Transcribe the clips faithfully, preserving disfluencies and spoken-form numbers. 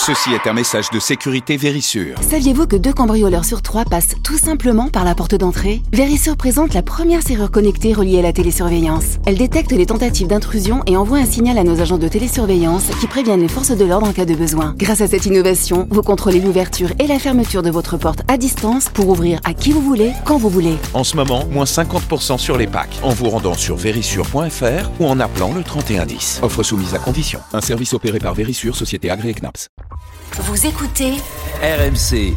Ceci est un message de sécurité Verisure. Saviez-vous que deux cambrioleurs sur trois passent tout simplement par la porte d'entrée ? Verisure présente la première serrure connectée reliée à la télésurveillance. Elle détecte les tentatives d'intrusion et envoie un signal à nos agents de télésurveillance qui préviennent les forces de l'ordre en cas de besoin. Grâce à cette innovation, vous contrôlez l'ouverture et la fermeture de votre porte à distance pour ouvrir à qui vous voulez, quand vous voulez. En ce moment, moins cinquante pour cent sur les packs en vous rendant sur verisure point f r ou en appelant le trente et un dix. Offre soumise à condition. Un service opéré par Verisure, société agréée C N A P S. Vous écoutez R M C.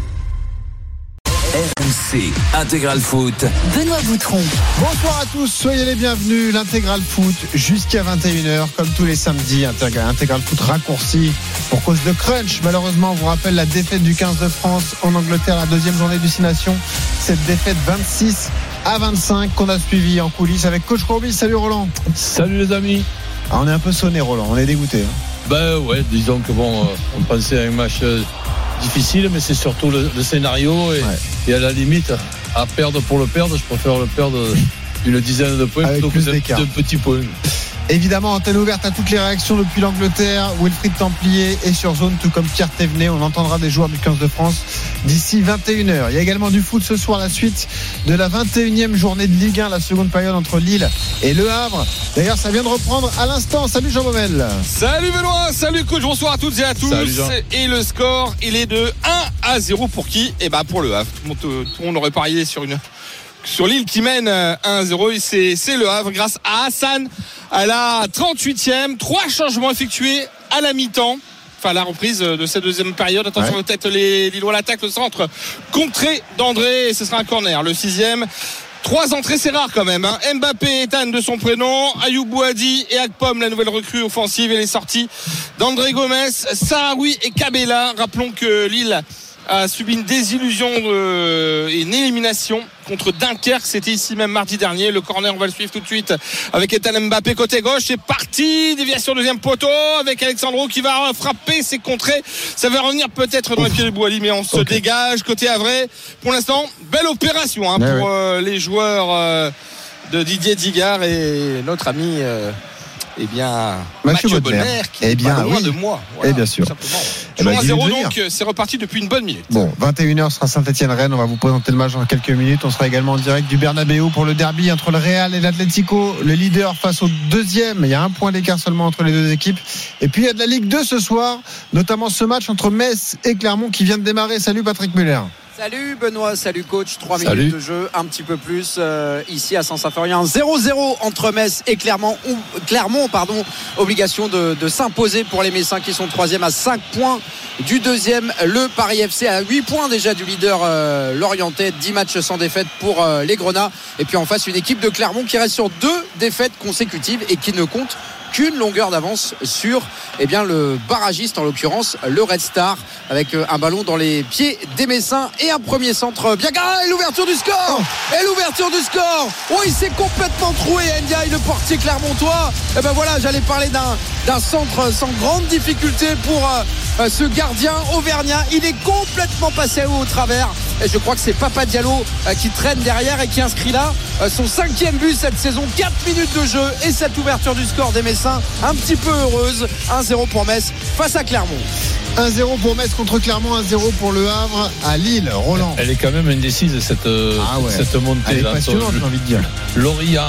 R M C Intégral Foot. Benoît Boutron. Bonsoir à tous, soyez les bienvenus. L'Intégral Foot jusqu'à vingt et une heures, comme tous les samedis. Intégral, Intégral Foot raccourci pour cause de crunch. Malheureusement, on vous rappelle la défaite du quinze de France en Angleterre, la deuxième journée du Six Nations. Cette défaite vingt-six à vingt-cinq qu'on a suivi en coulisses avec Coach Courbis. Salut Roland. Salut les amis. Ah, on est un peu sonné Roland, on est dégoûté. Hein. Ben ouais, disons que bon, on pensait à un match difficile, mais c'est surtout le, le scénario et, ouais. et à la limite, à perdre pour le perdre, je préfère le perdre d'une dizaine de points avec plutôt que de, de petits points. Évidemment, antenne ouverte à toutes les réactions depuis l'Angleterre. Wilfried Templier est sur zone, tout comme Pierre Thévenet. On entendra des joueurs du quinze de France d'ici vingt et une heures. Il y a également du foot ce soir, la suite de la vingt et unième journée de Ligue un, la seconde période entre Lille et Le Havre. D'ailleurs, ça vient de reprendre à l'instant. Salut Jean Baumel. Salut Benoît, salut coach, bonsoir à toutes et à tous. Et le score, il est de un à zéro pour qui ? Eh ben pour Le Havre. Tout le monde, tout le monde aurait parié sur une... sur Lille qui mène un à zéro, et c'est, c'est Le Havre grâce à Hassan à la trente-huitième. Trois changements effectués à la mi-temps, enfin à la reprise de cette deuxième période. Attention, ouais. Peut-être les Lillois l'attaque, le centre contré d'André, et ce sera un corner. Le sixième, trois entrées, c'est rare quand même, hein. Mbappé, Ethan de son prénom, Ayoub Bouhadi et Akpom, la nouvelle recrue offensive, et les sorties d'André Gomes, Saharoui et Kabela. Rappelons que Lille a subi une désillusion euh, et une élimination contre Dunkerque, c'était ici même mardi dernier. Le corner, on va le suivre tout de suite avec Ethan Mbappé côté gauche. C'est parti, déviation deuxième poteau avec Alexandro qui va frapper, c'est contré, ça va revenir peut-être dans les pieds de Bouhali, mais on se okay. dégage côté Havrais. Pour l'instant, belle opération hein, pour ouais. euh, les joueurs euh, de Didier Digard et notre ami euh, eh bien Mathieu, Mathieu Bonner, Bonner qui eh est bien, pas loin oui. de moi. Voilà, et bien sûr. Eh ben, un zéro donc, c'est reparti depuis une bonne minute. Bon, vingt et une heures sera Saint-Etienne-Rennes. On va vous présenter le match dans quelques minutes. On sera également en direct du Bernabéu pour le derby entre le Real et l'Atlético. Le leader face au deuxième. Il y a un point d'écart seulement entre les deux équipes. Et puis il y a de la Ligue deux ce soir, notamment ce match entre Metz et Clermont qui vient de démarrer. Salut Patrick Muller. Salut Benoît, salut coach, trois minutes de jeu, un petit peu plus euh, ici à Saint-Symphorien, zéro zéro entre Metz et Clermont, ou, Clermont pardon, obligation de, de s'imposer pour les Messins qui sont troisième à cinq points du deuxième, le Paris F C à huit points déjà du leader euh, lorientais, dix matchs sans défaite pour euh, les Grenats, et puis en face une équipe de Clermont qui reste sur deux défaites consécutives et qui ne compte qu'une longueur d'avance sur eh bien, le barragiste, en l'occurrence le Red Star, avec un ballon dans les pieds des Messins et un premier centre bien garé, et l'ouverture du score oh. et l'ouverture du score oh, il s'est complètement troué Ndiaye, le portier clermontois. Et ben voilà, j'allais parler d'un, d'un centre sans grande difficulté pour euh, ce gardien auvergnat. Il est complètement passé au travers, et je crois que c'est Papa Diallo euh, qui traîne derrière et qui inscrit là euh, son cinquième but cette saison. Quatre minutes de jeu et cette ouverture du score des Messins un petit peu heureuse. Un zéro pour Metz face à Clermont. un zéro pour Metz contre Clermont, un zéro pour Le Havre à Lille. Roland. Elle est quand même indécise cette, ah ouais. cette montée. Elle est là, passionnante, j'ai envie de dire. Lorient,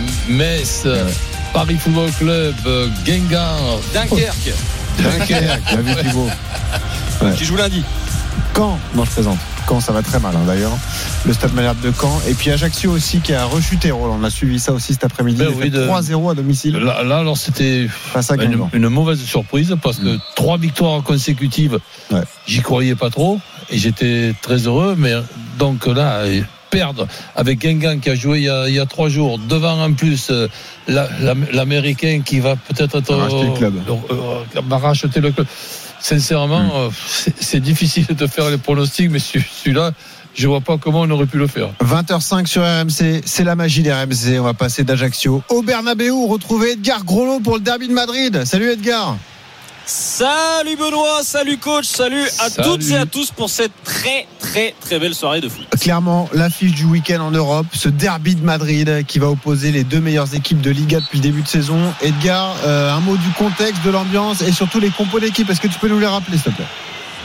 Metz, ouais. Paris Football Club, Guingamp, Dunkerque. Dunkerque, la vie du beau. Ouais. Qui joue lundi. Caen, non je présente. Caen, ça va très mal hein, d'ailleurs. Le Stade Malherbe de Caen. Et puis Ajaccio aussi qui a rechuté. Roland, on a suivi ça aussi cet après-midi. Ben oui, de... trois zéro à domicile. Là, là alors c'était une, une mauvaise surprise parce que mmh. trois victoires consécutives, ouais. j'y croyais pas trop et j'étais très heureux. Mais donc là, perdre avec Guingamp qui a joué il y a, il y a trois jours, devant en plus la, la, l'Américain qui va peut-être être, racheter le club. Euh, va racheter le club. Sincèrement, mmh. euh, c'est, c'est difficile de faire les pronostics, mais celui-là, je vois pas comment on aurait pu le faire. vingt heures cinq sur R M C, c'est la magie des R M C. On va passer d'Ajaccio au Bernabéu, retrouver Edgar Groslo pour le derby de Madrid. Salut Edgar. Salut Benoît, salut coach, salut à salut. toutes et à tous pour cette très très très belle soirée de foot. Clairement, l'affiche du week-end en Europe, ce derby de Madrid qui va opposer les deux meilleures équipes de Liga depuis le début de saison. Edgar, euh, un mot du contexte, de l'ambiance et surtout les compos d'équipe. Est-ce que tu peux nous les rappeler s'il te plaît ?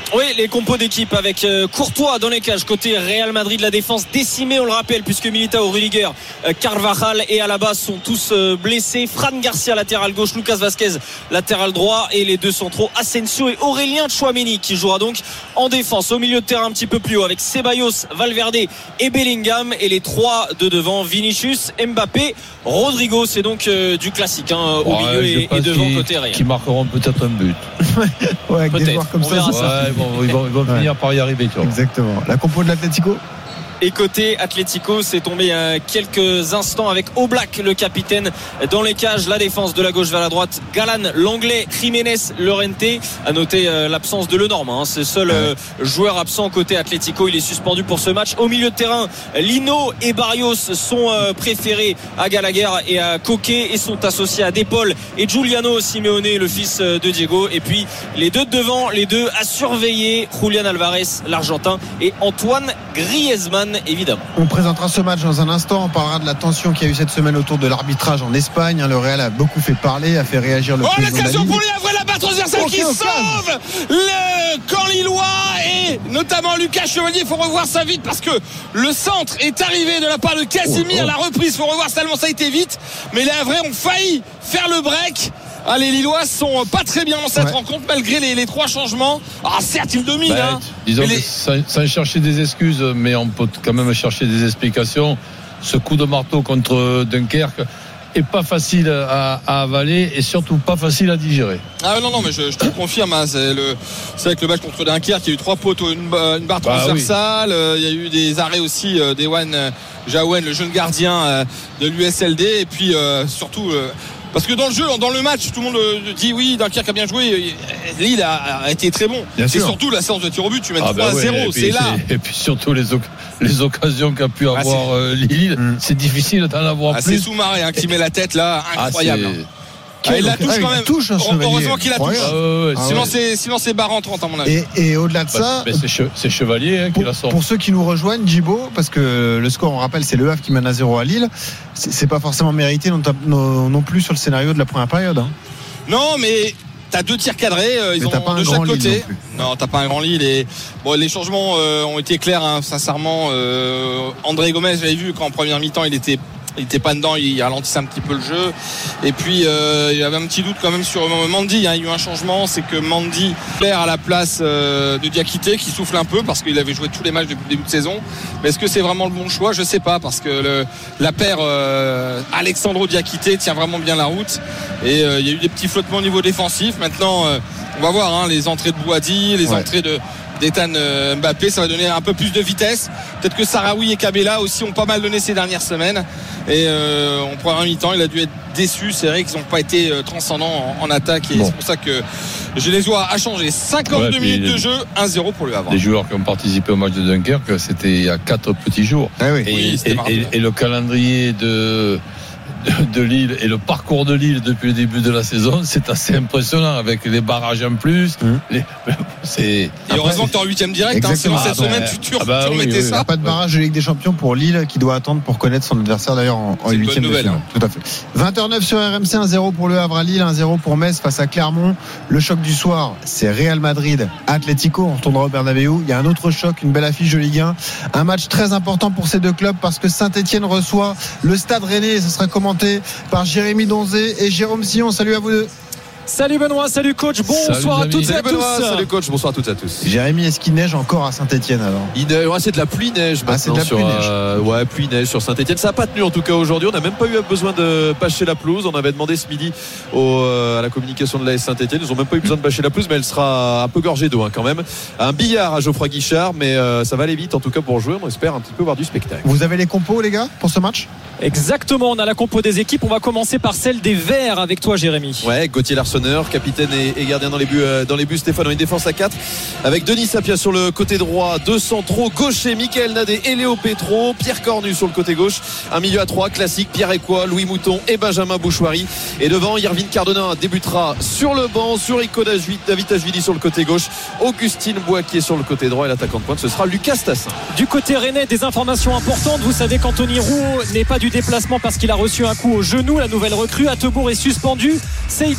Oui, les compos d'équipe avec euh, Courtois dans les cages côté Real Madrid, la défense décimée, on le rappelle, puisque Militao, Rudiger, euh, Carvajal et Alaba sont tous euh, blessés. Fran Garcia latéral gauche, Lucas Vazquez latéral droit, et les deux centraux Asensio et Aurélien Tchouaméni qui jouera donc en défense. Au milieu de terrain un petit peu plus haut avec Ceballos, Valverde et Bellingham, et les trois de devant Vinicius, Mbappé, Rodrigo. C'est donc euh, du classique hein, au ouais, milieu et, et devant côté Real, qui marqueront peut-être un but. Ouais, peut-être, comme on ça, verra ça. ça. Ouais, bon, ils vont, ils vont Ouais. finir par y arriver, tu vois. Exactement. La compo de l'Atlético. Et côté Atlético, c'est tombé à quelques instants avec Oblak, le capitaine, dans les cages. La défense de la gauche vers la droite, Galan, l'anglais, Jiménez, Llorente. À noter euh, l'absence de Lenormand, hein. C'est le seul euh, joueur absent côté Atlético. Il est suspendu pour ce match. Au milieu de terrain, Lino et Barrios sont euh, préférés à Gallagher et à Coquet et sont associés à Depol et Giuliano Simeone, le fils de Diego. Et puis les deux de devant, les deux à surveiller, Julian Alvarez, l'Argentin, et Antoine Griezmann, évidemment. On présentera ce match dans un instant. On parlera de la tension qu'il y a eu cette semaine autour de l'arbitrage en Espagne. Le Real a beaucoup fait parler, a fait réagir le Oh, président de la l'occasion Ligue. pour lui, Avril Labat, transversal Ok, qui ok. sauve le camp lillois, et notamment Lucas Chevalier. Il faut revoir ça vite parce que le centre est arrivé de la part de Casimir. Oh, oh. La reprise, il faut revoir tellement ça a été vite. Mais les Havrais ont failli faire le break. Ah, les Lillois sont pas très bien dans cette Ouais. rencontre malgré les, les trois changements. Ah, certes, ils dominent. Ben, hein, disons mais que les- sans, sans chercher des excuses, mais on peut quand même chercher des explications. Ce coup de marteau contre Dunkerque est pas facile à, à avaler et surtout pas facile à digérer. Ah non, non, mais je, je te le confirme, hein, c'est, le, c'est avec le match contre Dunkerque, il y a eu trois poteaux, une, ba- une barre Bah transversale, euh, il y a eu des arrêts aussi euh, d'Ewan euh, Jaouen, le jeune gardien euh, de l'U S L D, et puis euh, surtout... euh, parce que dans le jeu, dans le match, tout le monde euh, dit oui, Dunkerque a bien joué, Lille a, a été très bon. Bien C'est sûr. surtout la séance de tir au but, tu mets Ah trois à ben ouais, zéro, et puis c'est là. Et puis surtout les, oc- les occasions qu'a pu Ah, avoir c'est- euh, Lille, Mm. c'est difficile d'en avoir Ah, c'est plus. Soumaré hein, qui met la tête là, Ah, incroyable. c'est- hein. Ah, il la touche Ah, il quand la même. touche, hein, Chevalier. Heureusement qu'il la touche. Incroyable. Ah, ouais, ouais, Ah, Sinon, ouais. c'est, sinon c'est barre en trente à mon avis. Et, et au-delà de Bah, ça, mais c'est, che- c'est Chevalier hein, qui pour, la sort. pour ceux qui nous rejoignent, Djibo, parce que le score, on rappelle, c'est le Havre qui mène à zéro à Lille. C'est, c'est pas forcément mérité non, non, non plus sur le scénario de la première période. Hein. Non, mais t'as deux tirs cadrés, euh, ils Mais ont t'as pas un de grand chaque Lille côté. non plus. Non, t'as pas un grand Lille. Et bon, les changements euh, ont été clairs, hein, sincèrement. Euh, André Gomez, j'avais vu qu'en première mi-temps, il était, il était pas dedans, il ralentissait un petit peu le jeu. Et puis, euh, il y avait un petit doute quand même sur Mandy. Hein, il y a eu un changement, c'est que Mandy plaire à la place euh, de Diakité, qui souffle un peu parce qu'il avait joué tous les matchs depuis le début de saison. Mais est-ce que c'est vraiment le bon choix? Je sais pas, parce que le, la paire euh, Alexandro Diakité tient vraiment bien la route. Et euh, il y a eu des petits flottements au niveau défensif. Maintenant, euh, on va voir hein, les entrées de Bouhaddi, les Ouais. entrées de d'Ethan euh, Mbappé, ça va donner un peu plus de vitesse. Peut-être que Sarawi et Kabela aussi ont pas mal donné ces dernières semaines. Et euh, en première mi-temps, il a dû être déçu. C'est vrai qu'ils n'ont pas été euh, transcendants en, en attaque. Et Bon. c'est pour ça que Genesois a changé. cinquante-deux Ouais, puis minutes les- de jeu, un zéro pour le Havre. Les joueurs qui ont participé au match de Dunkerque, c'était il y a quatre petits jours. Ah oui. Et, Oui, c'était et- mardi. et- et le calendrier de, de, de Lille et le parcours de Lille depuis le début de la saison, c'est assez impressionnant avec les barrages en plus. Mmh. Les, c'est, Et heureusement que tu es en huitième direct. Hein, sinon, Exactement. cette Ah, bah, semaine, tu, tu, ah bah tu oui, remettais oui, Il n'y ça. a pas de barrage de Ligue des Champions pour Lille qui doit attendre pour connaître son adversaire d'ailleurs en, en C'est une huitième bonne de nouvelle, finale. Tout à fait. vingt heures neuf sur R M C, un zéro pour le Havre à Lille, un zéro pour Metz face à Clermont. Le choc du soir, c'est Real Madrid, Atlético. On retournera au Bernabéu. Il y a un autre choc, une belle affiche de Ligue un. Un match très important pour ces deux clubs parce que Saint-Etienne reçoit le Stade Rennais. Ce sera commenté par Jérémy Donzé et Jérôme Sillon. Salut à vous deux. Salut Benoît, salut coach, bonsoir Salut, à amis. toutes et Salut à Benoît, tous. salut coach, bonsoir à toutes et à tous. Jérémy, est-ce qu'il neige encore à Saint-Etienne alors? Il neige, ouais, c'est de la pluie neige Ah, c'est de maintenant la sur pluie-neige. euh, ouais pluie neige sur Saint-Etienne. Ça n'a pas tenu en tout cas aujourd'hui. On n'a même pas eu besoin de bâcher la pelouse. On avait demandé ce midi au, euh, à la communication de l'A S Saint-Etienne. Ils n'ont même pas eu besoin de bâcher la pelouse, mais elle sera un peu gorgée d'eau hein, quand même. Un billard à Geoffroy Guichard, mais euh, ça va aller vite en tout cas pour jouer. On espère un petit peu voir du spectacle. Vous avez les compos les gars pour ce match? Exactement, on a la compo des équipes. On va commencer par celle des Verts avec toi Jérémy. Ouais, Gauthier Larsonneur, capitaine et, et gardien dans les buts. Euh, dans les buts, Stéphane, une défense à quatre avec Denis Sapia sur le côté droit, deux centraux gaucher, Michael Nadé et Léo Petro, Pierre Cornu sur le côté gauche, un milieu à trois classique, Pierre Ecoua, Louis Mouton et Benjamin Bouchoirie, et devant Irvine Cardona débutera sur le banc, sur Rico Davitashvili sur le côté gauche, Augustine Boaquier sur le côté droit, et l'attaquant de pointe ce sera Lucas Tassin. Du côté rennais, des informations importantes. Vous savez qu'Anthony Rouault n'est pas du déplacement parce qu'il a reçu un coup au genou. La nouvelle recrue Attebourg est suspendu. Seydou est blessé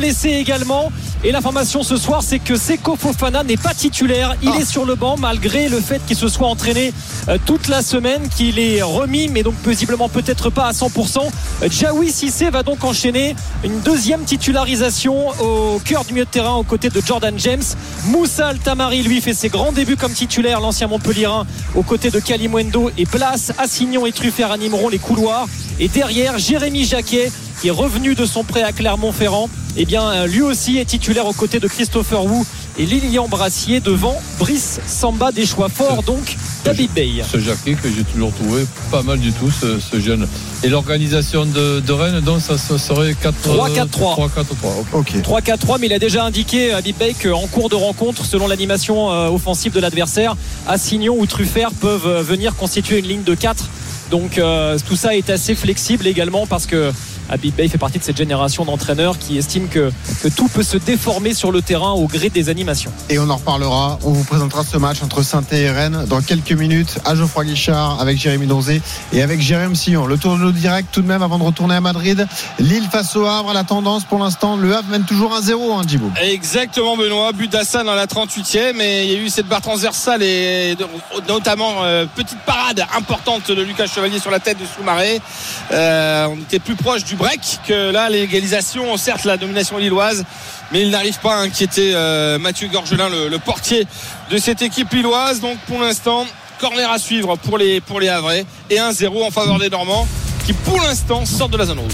blessé également. Et l'information ce soir, c'est que Seko Fofana n'est pas titulaire. Il ah. est sur le banc malgré le fait qu'il se soit entraîné euh, toute la semaine, qu'il est remis, mais donc visiblement peut-être pas à cent pour cent. Euh, Djaoui Cissé va donc enchaîner une deuxième titularisation au cœur du milieu de terrain aux côtés de Jordan James. Moussa Altamari, lui, fait ses grands débuts comme titulaire, l'ancien Montpellierin, aux côtés de Kalimundo et Place. Assignon et Truffert animeront les couloirs. Et derrière, Jérémy Jacquet, qui est revenu de son prêt à Clermont-Ferrand, eh bien, lui aussi est titulaire aux côtés de Christopher Wu et Lilian Brassier devant Brice Samba. Des choix forts donc David Bey. Ce Jacquet que j'ai toujours trouvé pas mal du tout, ce, ce jeune. Et l'organisation de, de Rennes, donc ça, ça serait quatre trois quatre trois. trois quatre trois, okay. trois quatre trois, mais il a déjà indiqué David Bey qu'en cours de rencontre, selon l'animation euh, offensive de l'adversaire, Assignon ou Truffert peuvent euh, venir constituer une ligne de quatre. Donc euh, tout ça est assez flexible également parce que Habib Bey fait partie de cette génération d'entraîneurs qui estiment que, que tout peut se déformer sur le terrain au gré des animations. Et on en reparlera. On vous présentera ce match entre Saint-Étienne et Rennes dans quelques minutes à Geoffroy Guichard avec Jérémy Donzé et avec Jérôme Sillon. Le tour de l'eau direct tout de même avant de retourner à Madrid. Lille face au Havre. La tendance pour l'instant, le Havre mène toujours un zéro, hein, Djibou. Exactement, Benoît. But d'Hassan dans la trente-huitième et il y a eu cette barre transversale et notamment euh, petite parade importante de Lucas Chevalier sur la tête de Soumaré. Euh, on était plus proche du break que là, l'égalisation, certes la domination lilloise, mais il n'arrive pas à inquiéter euh, Mathieu Gorgelin, le, le portier de cette équipe lilloise. Donc pour l'instant, corner à suivre pour les, pour les Havrais et un zéro en faveur des Normands qui pour l'instant sortent de la zone rouge.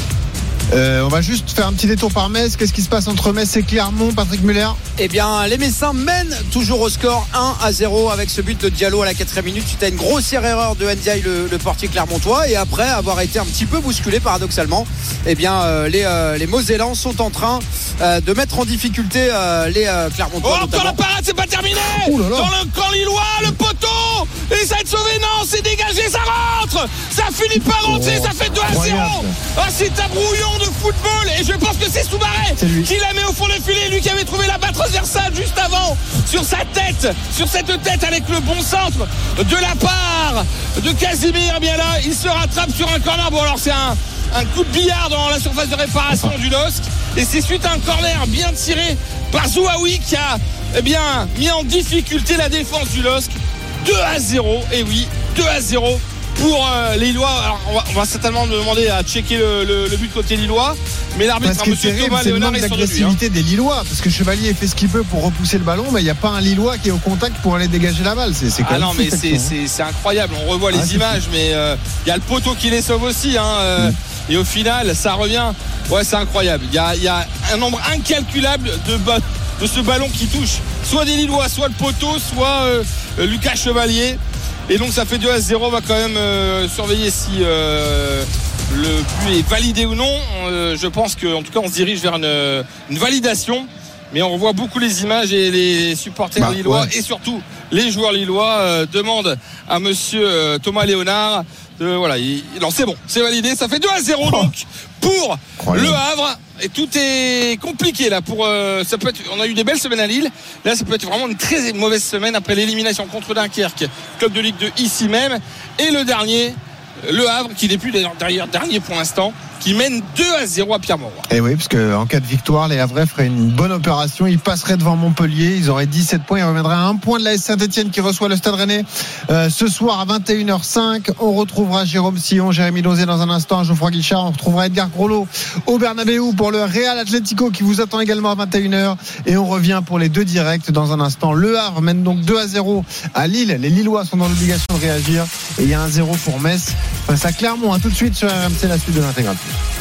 Euh, on va juste faire un petit détour par Metz. Qu'est-ce qui se passe entre Metz et Clermont, Patrick Muller? Eh bien, les Messins mènent toujours au score un à zéro avec ce but de Diallo à la quatrième minute suite à une grossière erreur de Ndiaye, le, le portier clermontois, et après avoir été un petit peu bousculé paradoxalement, eh bien euh, les, euh, les Mosellans sont en train euh, de mettre en difficulté euh, les euh, Clermontois. Oh, encore la parade, c'est pas terminé. Dans le camp lillois, le poteau, et ça va être sauvé. Non, c'est dégagé, ça rentre, ça finit par rentrer, oh, ça fait deux à zéro. Ah, c'est un brouillon de football et je pense que c'est Soumaré qui la met au fond du filet, lui qui avait trouvé la balle transversale juste avant sur sa tête, sur cette tête avec le bon centre de la part de Casimir. Bien là, il se rattrape sur un corner. Bon alors c'est un, un coup de billard dans la surface de réparation du L O S C et c'est suite à un corner bien tiré par Zouaoui qui a eh bien, mis en difficulté la défense du L O S C. Deux à zéro, et oui, deux à zéro pour euh, les Lillois. Alors on va, on va certainement demander à checker le, le, le but côté Lillois, mais l'arbitre, hein, monsieur Thomas Léonard, est sur l'agressivité des Lillois, parce que Chevalier fait ce qu'il peut pour repousser le ballon, mais il n'y a pas un Lillois qui est au contact pour aller dégager la balle. C'est, c'est quand ah même non, mais c'est, c'est, c'est incroyable. On revoit les ah, images, mais il euh, y a le poteau qui les sauve aussi, hein, euh, mm. et au final, ça revient. Ouais, c'est incroyable. Il y a, y a un nombre incalculable de ba- de ce ballon qui touche soit des Lillois, soit le poteau, soit euh, Lucas Chevalier. Et donc ça fait deux à zéro. On va quand même euh, surveiller si euh, le but est validé ou non. Euh, je pense qu'en tout cas on se dirige vers une, une validation. Mais on revoit beaucoup les images et les supporters bah, lillois ouais. et surtout les joueurs lillois euh, demandent à monsieur euh, Thomas Léonard de, voilà, il, non c'est bon, c'est validé, ça fait deux à zéro donc pour Incroyable. Le Havre. Et tout est compliqué là pour euh, ça peut être, on a eu des belles semaines à Lille, là ça peut être vraiment une très mauvaise semaine après l'élimination contre Dunkerque, club de Ligue deux ici même, et le dernier, le Havre qui n'est plus derrière dernier pour l'instant, qui mène deux à zéro à Pierre-Mauroy. Et oui, parce qu'en cas de victoire, les Havrais feraient une bonne opération. Ils passeraient devant Montpellier. Ils auraient dix-sept points. Ils reviendraient à un point de la Saint-Etienne qui reçoit le Stade Rennais euh, ce soir à vingt et une heures cinq. On retrouvera Jérôme Sillon, Jérémy Donzé dans un instant, Geoffroy Guichard. On retrouvera Edgar Groslo au Bernabéu pour le Real Atlético qui vous attend également à vingt et une heures. Et on revient pour les deux directs dans un instant. Le Havre mène donc deux à zéro à Lille. Les Lillois sont dans l'obligation de réagir. Et il y a un zéro pour Metz face à Clermont. À tout de suite sur R M C, la suite de l'intégral.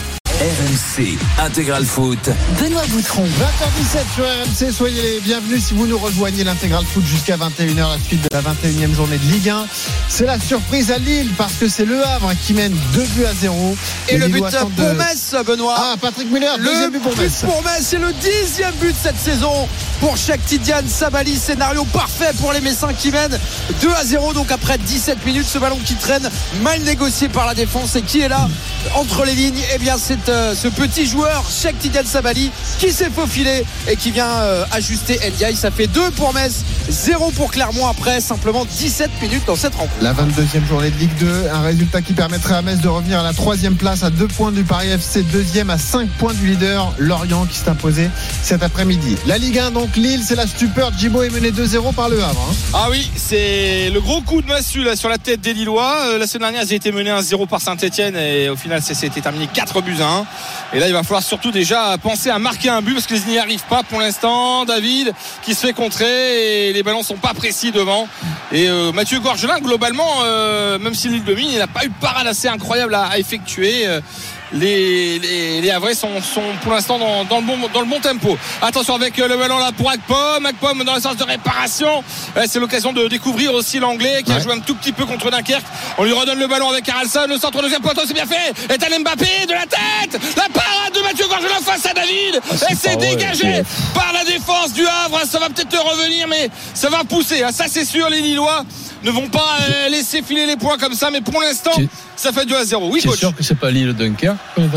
R M C Intégral Foot. Benoît Boutron. vingt heures dix-sept sur R M C. Soyez les bienvenus si vous nous rejoignez. L'Intégral Foot jusqu'à vingt et une heures, la suite de la vingt et unième journée de Ligue un. C'est la surprise à Lille parce que c'est le Havre qui mène deux buts à zéro. Et le but pour de... Metz, Benoît. Ah, Patrick Muller, le deuxième but pour Metz. pour Metz, c'est le dixième but de cette saison pour Cheikh Tidiane Sabali. Scénario parfait pour les Messins qui mènent deux à zéro. Donc après dix-sept minutes, ce ballon qui traîne, mal négocié par la défense, et qui est là entre les lignes. Eh bien, c'est euh, ce petit joueur Cheikh Tidiane Sabali qui s'est faufilé et qui vient euh, ajuster Ndiaye. Ça fait deux pour Metz zéro pour Clermont après simplement dix-sept minutes dans cette rencontre. La vingt-deuxième journée de Ligue deux, un résultat qui permettrait à Metz de revenir à la troisième place à deux points du Paris F C, deuxième à cinq points du leader Lorient qui s'est imposé cet après-midi. La Ligue un, donc Lille, c'est la stupeur. Djibo est mené deux zéro par Le Havre. Hein. Ah oui, c'est le gros coup de massue là, sur la tête des Lillois. Euh, la semaine dernière, ils ont été menés un zéro par Saint-Etienne et au final, ça s'est terminé quatre buts à un. Et là, il va falloir surtout déjà penser à marquer un but parce qu'ils n'y arrivent pas pour l'instant. David qui se fait contrer et les ballons sont pas précis devant. Et euh, Mathieu Gorgelin, globalement, euh, même si Lille domine, il n'a pas eu de parade assez incroyable à, à effectuer. Euh, Les, les, les Havrais sont, sont pour l'instant dans, dans, le bon, dans le bon tempo. Attention avec le ballon là pour Akpom. Akpom dans le sens de réparation. C'est l'occasion de découvrir aussi l'anglais qui ouais. a joué un tout petit peu contre Dunkerque. On lui redonne le ballon avec Haralson. Le centre deuxième poteau, c'est bien fait. Ethan Mbappé de la tête. La parade de Mathieu Gorgelin face à David. Ah, et c'est dégagé ouais. par la défense du Havre. Ça va peut-être revenir, mais ça va pousser. Ça c'est sûr, les Lillois ne vont pas euh, laisser filer les points comme ça, mais pour l'instant c'est... ça fait deux à zéro. Oui, coach. C'est sûr que c'est pas Lille Dunkerque.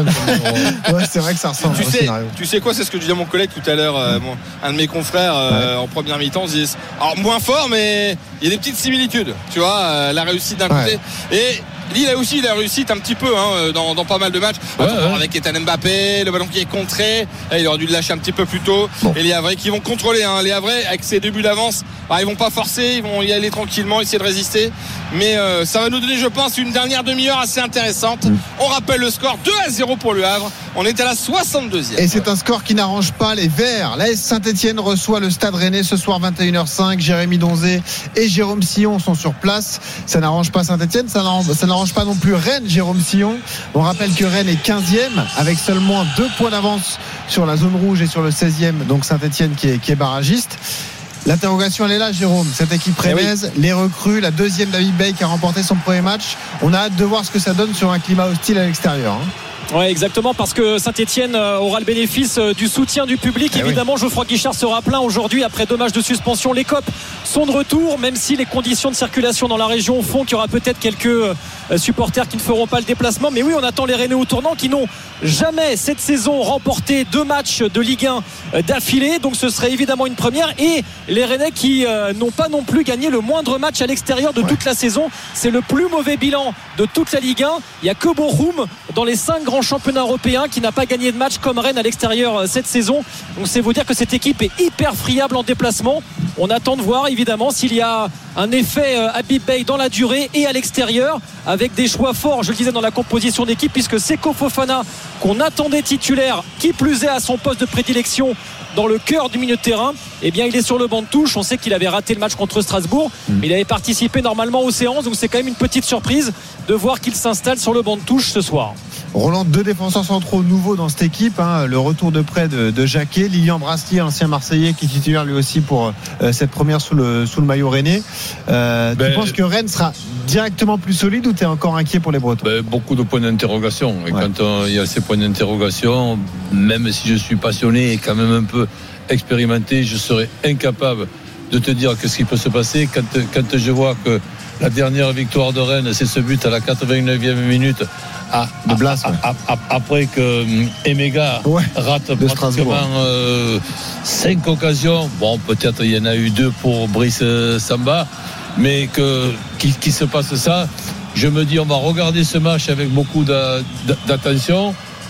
Ouais, c'est vrai que ça ressemble. Tu sais, tu sais quoi, c'est ce que je disais à mon collègue tout à l'heure, euh, mon, un de mes confrères euh, ouais. en première mi-temps, on se disait, alors moins fort, mais il y a des petites similitudes. Tu vois, euh, la réussite d'un ouais. côté et Lille a aussi la réussite un petit peu hein, dans, dans pas mal de matchs. Ouais, Attends, ouais. Avec Ethan Mbappé, le ballon qui est contré. Et il aurait dû le lâcher un petit peu plus tôt. Bon. Et les Havrais qui vont contrôler. Hein. Les Havrais, avec ces deux buts d'avance, bah, ils vont pas forcer, ils vont y aller tranquillement, essayer de résister. Mais euh, ça va nous donner, je pense, une dernière demi-heure assez intéressante. Mmh. On rappelle le score deux à zéro pour le Havre. On est à la soixante-deuxième. Et c'est un score qui n'arrange pas les Verts. L'A S Saint-Etienne reçoit le Stade Rennais ce soir vingt et une heures cinq. Jérémy Donzé et Jérôme Sillon sont sur place. Ça n'arrange pas Saint-Etienne, ça n'arrange, ça n'arrange pas non plus Rennes. Jérôme Sillon. On rappelle que Rennes est quinzième avec seulement deux points d'avance sur la zone rouge et sur le seizième, donc Saint-Etienne qui est, qui est barragiste. L'interrogation elle est là, Jérôme. Cette équipe rennaise, oui. les recrues, la deuxième David Bay qui a remporté son premier match. On a hâte de voir ce que ça donne sur un climat hostile à l'extérieur. Hein. Ouais, exactement, parce que Saint-Etienne aura le bénéfice du soutien du public. Eh Évidemment, oui. Geoffroy Guichard sera plein aujourd'hui après deux matchs de suspension. Les Copes sont de retour, même si les conditions de circulation dans la région font qu'il y aura peut-être quelques supporters qui ne feront pas le déplacement. Mais oui, on attend les Rennais au tournant qui n'ont jamais cette saison remporté deux matchs de Ligue un d'affilée. Donc ce serait évidemment une première. Et les Rennais qui n'ont pas non plus gagné le moindre match à l'extérieur de ouais. toute la saison. C'est le plus mauvais bilan de toute la Ligue un. Il n'y a que Bochum dans les cinq grands championnat européen qui n'a pas gagné de match comme Rennes à l'extérieur cette saison. Donc c'est vous dire que cette équipe est hyper friable en déplacement. On attend de voir évidemment s'il y a un effet Habib Beye dans la durée et à l'extérieur avec des choix forts, je le disais, dans la composition d'équipe, puisque Seko Fofana qu'on attendait titulaire, qui plus est à son poste de prédilection dans le cœur du milieu de terrain, eh bien il est sur le banc de touche. On sait qu'il avait raté le match contre Strasbourg, mais il avait participé normalement aux séances, donc c'est quand même une petite surprise de voir qu'il s'installe sur le banc de touche ce soir. Roland, deux défenseurs centraux nouveaux dans cette équipe, hein. Le retour de près de, de Jacquet, Lilian Brastier, ancien Marseillais qui est titulaire lui aussi pour euh, cette première sous le, sous le maillot rennais. Euh, ben, tu penses que Rennes sera directement plus solide ou tu es encore inquiet pour les Bretons? Ben, beaucoup de points d'interrogation et ouais. quand il y a ces points d'interrogation, même si je suis passionné et quand même un peu expérimenté, je serais incapable de te dire qu'est-ce qui peut se passer quand, quand je vois que la dernière victoire de Rennes, c'est ce but à la quatre-vingt-neuvième minute à, de Blas, à, ouais. à, à, après que Emega ouais, rate pratiquement euh, cinq occasions. Bon, peut-être il y en a eu deux pour Brice Samba, mais que qui, qui se passe ça, je me dis on va regarder ce match avec beaucoup d'attention,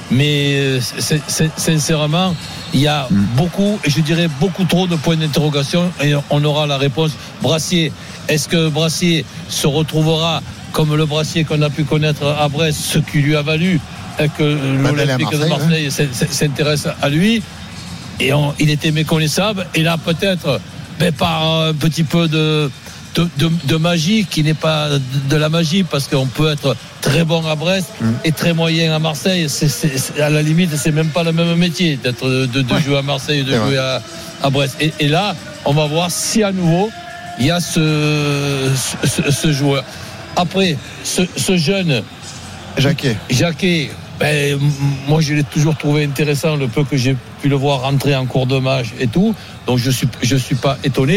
mais c'est, c'est, sincèrement il y a mm. beaucoup, et je dirais beaucoup trop de points d'interrogation, et on aura la réponse. Brassier, est-ce que Brassier se retrouvera comme le Brassier qu'on a pu connaître à Brest, ce qui lui a valu que l'Olympique de Marseille hein. s'intéresse à lui, et on, il était méconnaissable, et là peut-être ben, par un petit peu de De, de, de magie qui n'est pas de, de la magie, parce qu'on peut être très bon à Brest mmh. et très moyen à Marseille. C'est, c'est, c'est, à la limite, c'est même pas le même métier d'être de, de ouais. jouer à Marseille et de c'est jouer à, à Brest. Et, et là, on va voir si à nouveau il y a ce, ce, ce joueur. Après, ce, ce jeune Jacquet, Jacquet ben, moi je l'ai toujours trouvé intéressant, le peu que j'ai pu le voir rentrer en cours de match et tout. Donc je suis, je suis pas étonné.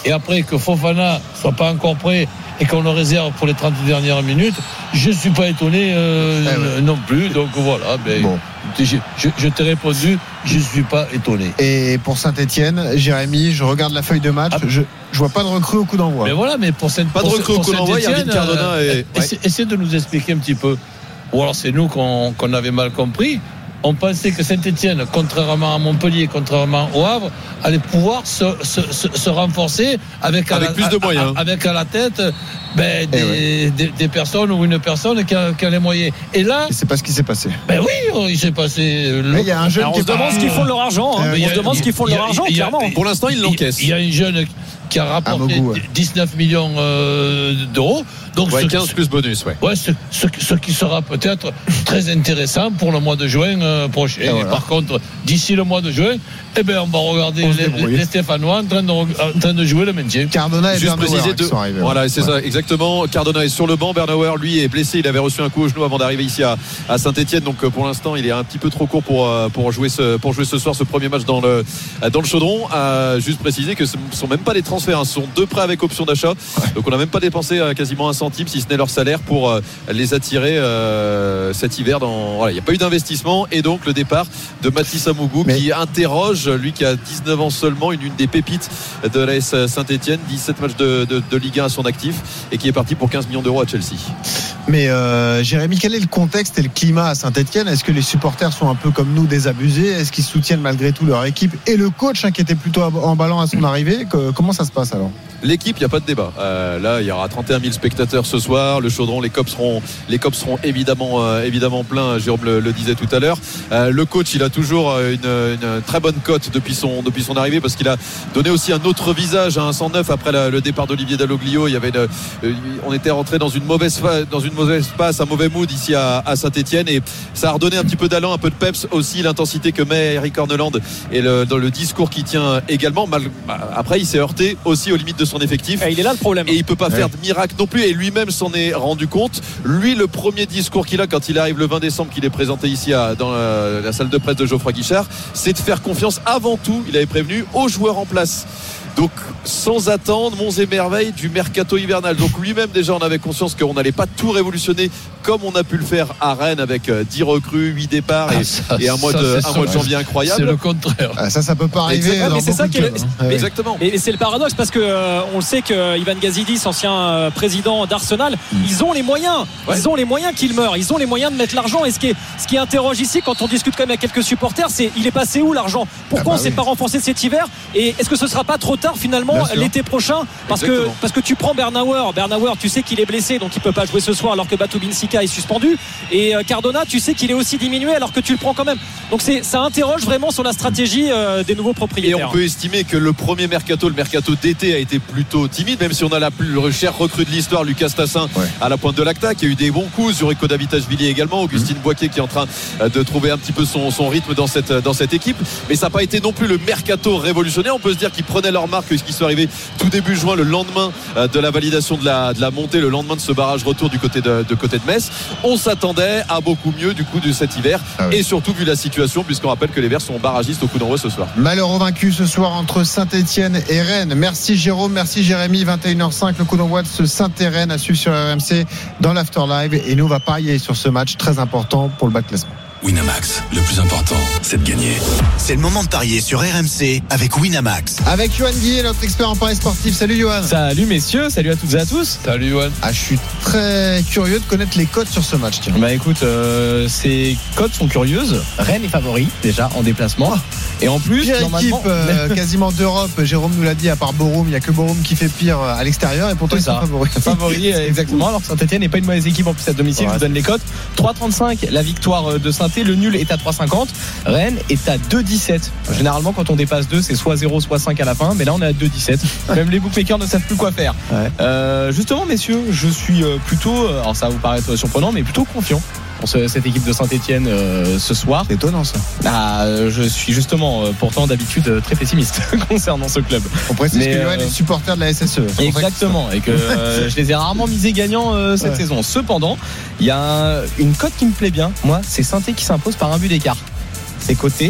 et après que Fofana soit pas encore prêt et qu'on le réserve pour les trente dernières minutes, je ne suis pas étonné euh, eh ouais. non plus. Donc voilà, ben, bon. je, je, je t'ai répondu, je ne suis pas étonné. Et pour Saint-Etienne, Jérémy, je regarde la feuille de match, ah. je ne vois pas de recrue au coup d'envoi. Mais voilà, mais pour Saint- pas de recrue au coup d'envoi, il y a David Cardona. Euh, et... essaie, ouais. essaie de nous expliquer un petit peu. Ou alors c'est nous qu'on, qu'on avait mal compris. On pensait que Saint-Etienne, contrairement à Montpellier, contrairement au Havre, allait pouvoir se, se, se, se renforcer avec, avec à la, plus de moyens. À, avec à la tête ben, des, ouais. des, des personnes ou une personne qui a, qui a les moyens. Et là, et c'est pas ce qui s'est passé. Ben oui, il s'est passé. Le... Il y a un jeune Alors, qui on se demande ce qu'ils font de leur argent. Hein. Euh, on se demande ce qu'ils font de leur argent, clairement. Pour l'instant, ils l'encaissent. Il y a un jeune qui a rapporté Mogou, ouais. dix-neuf millions euh, d'euros. Donc ouais, ce, quinze plus bonus, ouais. ouais ce, ce, ce qui sera peut-être très intéressant pour le mois de juin euh, prochain. Et, et voilà. Par contre, d'ici le mois de juin, eh ben, on va regarder les, les Stéphanois en train, de, en train de jouer le maintien. Cardona et Juste Bernauer de... sont arrivés. Voilà, c'est ouais. ça, exactement. Cardona est sur le banc. Bernauer, lui, est blessé. Il avait reçu un coup au genou avant d'arriver ici à, à Saint-Etienne. Donc, pour l'instant, il est un petit peu trop court pour, pour, jouer, ce, pour jouer ce soir ce premier match dans le, dans le chaudron. Euh, juste préciser que ce ne sont même pas des transferts. Hein. Ce sont deux prêts avec option d'achat. Ouais. Donc, on n'a même pas dépensé euh, quasiment un centime, si ce n'est leur salaire, pour euh, les attirer euh, cet hiver. Dans... Voilà, il n'y a pas eu d'investissement. Et donc, le départ de Mathis Amougou Mais... qui interroge, lui qui a dix-neuf ans seulement, une, une des pépites de l'A S Saint-Etienne, dix-sept matchs de, de, de Ligue un à son actif et qui est parti pour quinze millions d'euros à Chelsea. Mais euh, Jérémy, quel est le contexte et le climat à Saint-Etienne ? Est-ce que les supporters sont un peu comme nous désabusés ? Est-ce qu'ils soutiennent malgré tout leur équipe ? Et le coach hein, qui était plutôt emballant à son arrivée, que, comment ça se passe alors ? L'équipe, il n'y a pas de débat. Euh, là, il y aura trente et un mille spectateurs ce soir. Le chaudron, les copes seront, les copes seront évidemment, euh, évidemment pleins. Jérôme le, le disait tout à l'heure. Euh, le coach, il a toujours une, une très bonne cote depuis son, depuis son arrivée parce qu'il a donné aussi un autre visage à un cent neuf après la, le départ d'Olivier Dalloglio. Il y avait une, euh, on était rentré dans une mauvaise phase, dans une mauvaise passe, un mauvais mood ici à, à Saint-Etienne et ça a redonné un petit peu d'allant, un peu de peps aussi, l'intensité que met Eric Horneland et le, dans le discours qui tient également. Mal, après, il s'est heurté aussi aux limites de son effectif. Et il est là le problème. Et il peut pas ouais. faire de miracle non plus. Et lui-même s'en est rendu compte. Lui, le premier discours qu'il a quand il arrive le vingt décembre, qu'il est présenté ici à, dans la, la salle de presse de Geoffroy Guichard, c'est de faire confiance avant tout, il avait prévenu, aux joueurs en place. Donc sans attendre monts et merveilles du mercato hivernal. Donc lui-même déjà on avait conscience qu'on n'allait pas tout révolutionner comme on a pu le faire à Rennes avec dix recrues, huit départs et, ah, ça, et un mois, ça, de, un mois de janvier incroyable. C'est le contraire. Ah, ça ça peut pas arriver. Exactement. Dans mais c'est ça qui est, mais, exactement. Et c'est le paradoxe parce que euh, on le sait que Ivan Gazidis, ancien euh, président d'Arsenal, mm. ils ont les moyens. Ouais. Ils ont les moyens qu'ils meurent. Ils ont les moyens de mettre l'argent. Et ce qui est, ce qui interroge ici quand on discute quand même avec quelques supporters, c'est il est passé où l'argent ? Pourquoi ah bah on oui. s'est pas renforcé cet hiver ? Et est-ce que ce sera pas trop tard finalement l'été prochain parce Exactement. que parce que tu prends Bernauer Bernauer tu sais qu'il est blessé donc il peut pas jouer ce soir alors que Batou Binsika est suspendu et Cardona tu sais qu'il est aussi diminué alors que tu le prends quand même donc c'est, ça interroge vraiment sur la stratégie euh, des nouveaux propriétaires. Et on peut estimer que le premier mercato le mercato d'été a été plutôt timide même si on a la plus chère recrue de l'histoire Lucas Tassin ouais. à la pointe de l'Acta qui a eu des bons coups Zuriko Davitashvili également Augustine mmh. Boisquet qui est en train de trouver un petit peu son, son rythme dans cette, dans cette équipe mais ça n'a pas été non plus le mercato révolutionnaire on peut se dire qu'ils prenaient leur marque ce qui sont arrivés tout début juin, le lendemain de la validation de la, de la montée, le lendemain de ce barrage retour du côté de, de côté de Metz. On s'attendait à beaucoup mieux du coup de cet hiver ah oui. et surtout vu la situation puisqu'on rappelle que les Verts sont barragistes au coup d'envoi ce soir. Malheureux vaincu ce soir entre Saint-Etienne et Rennes. Merci Jérôme, merci Jérémy. vingt et une heures cinq, le coup d'envoi de ce Saint-Etienne à suivre sur R M C dans l'After Live et nous on va parier sur ce match très important pour le bas classement. Winamax, le plus important, c'est de gagner. C'est le moment de parier sur R M C avec Winamax. Avec Yoann Guillet, notre expert en paris sportif. Salut Yoann. Salut messieurs, salut à toutes et à tous. Salut Yoann. Ah, je suis très curieux de connaître les cotes sur ce match. Tiens. Bah écoute, euh, ces cotes sont curieuses. Rennes est favori déjà en déplacement. Oh. Et en plus, pire normalement, équipe euh, quasiment d'Europe. Jérôme nous l'a dit, à part Borum, il n'y a que Borum qui fait pire à l'extérieur et pourtant ils sont favoris. Favori exactement. Alors que Saint-Etienne n'est pas une mauvaise équipe en plus à domicile. Ouais. Je vous donne les cotes. trois trente-cinq la victoire de Saint-Etienne. Le nul est à trois cinquante. Rennes est à deux dix-sept. Ouais. Généralement, quand on dépasse deux, c'est soit zéro, soit cinq à la fin. Mais là, on est à deux dix-sept. Même les bookmakers ne savent plus quoi faire. Ouais. Euh, justement, messieurs, je suis plutôt, alors ça va vous paraître surprenant, mais plutôt confiant pour ce, cette équipe de Saint-Etienne euh, ce soir. C'est étonnant ça. Ah, je suis justement, euh, pourtant d'habitude très pessimiste concernant ce club. On précise mais, que Yoann euh, est supporter de la S S E. Exactement, et que euh, je les ai rarement misés gagnants euh, cette ouais. saison. Cependant, il y a un, une cote qui me plaît bien. Moi, c'est Saint-Etienne qui s'impose par un but d'écart. C'est coté à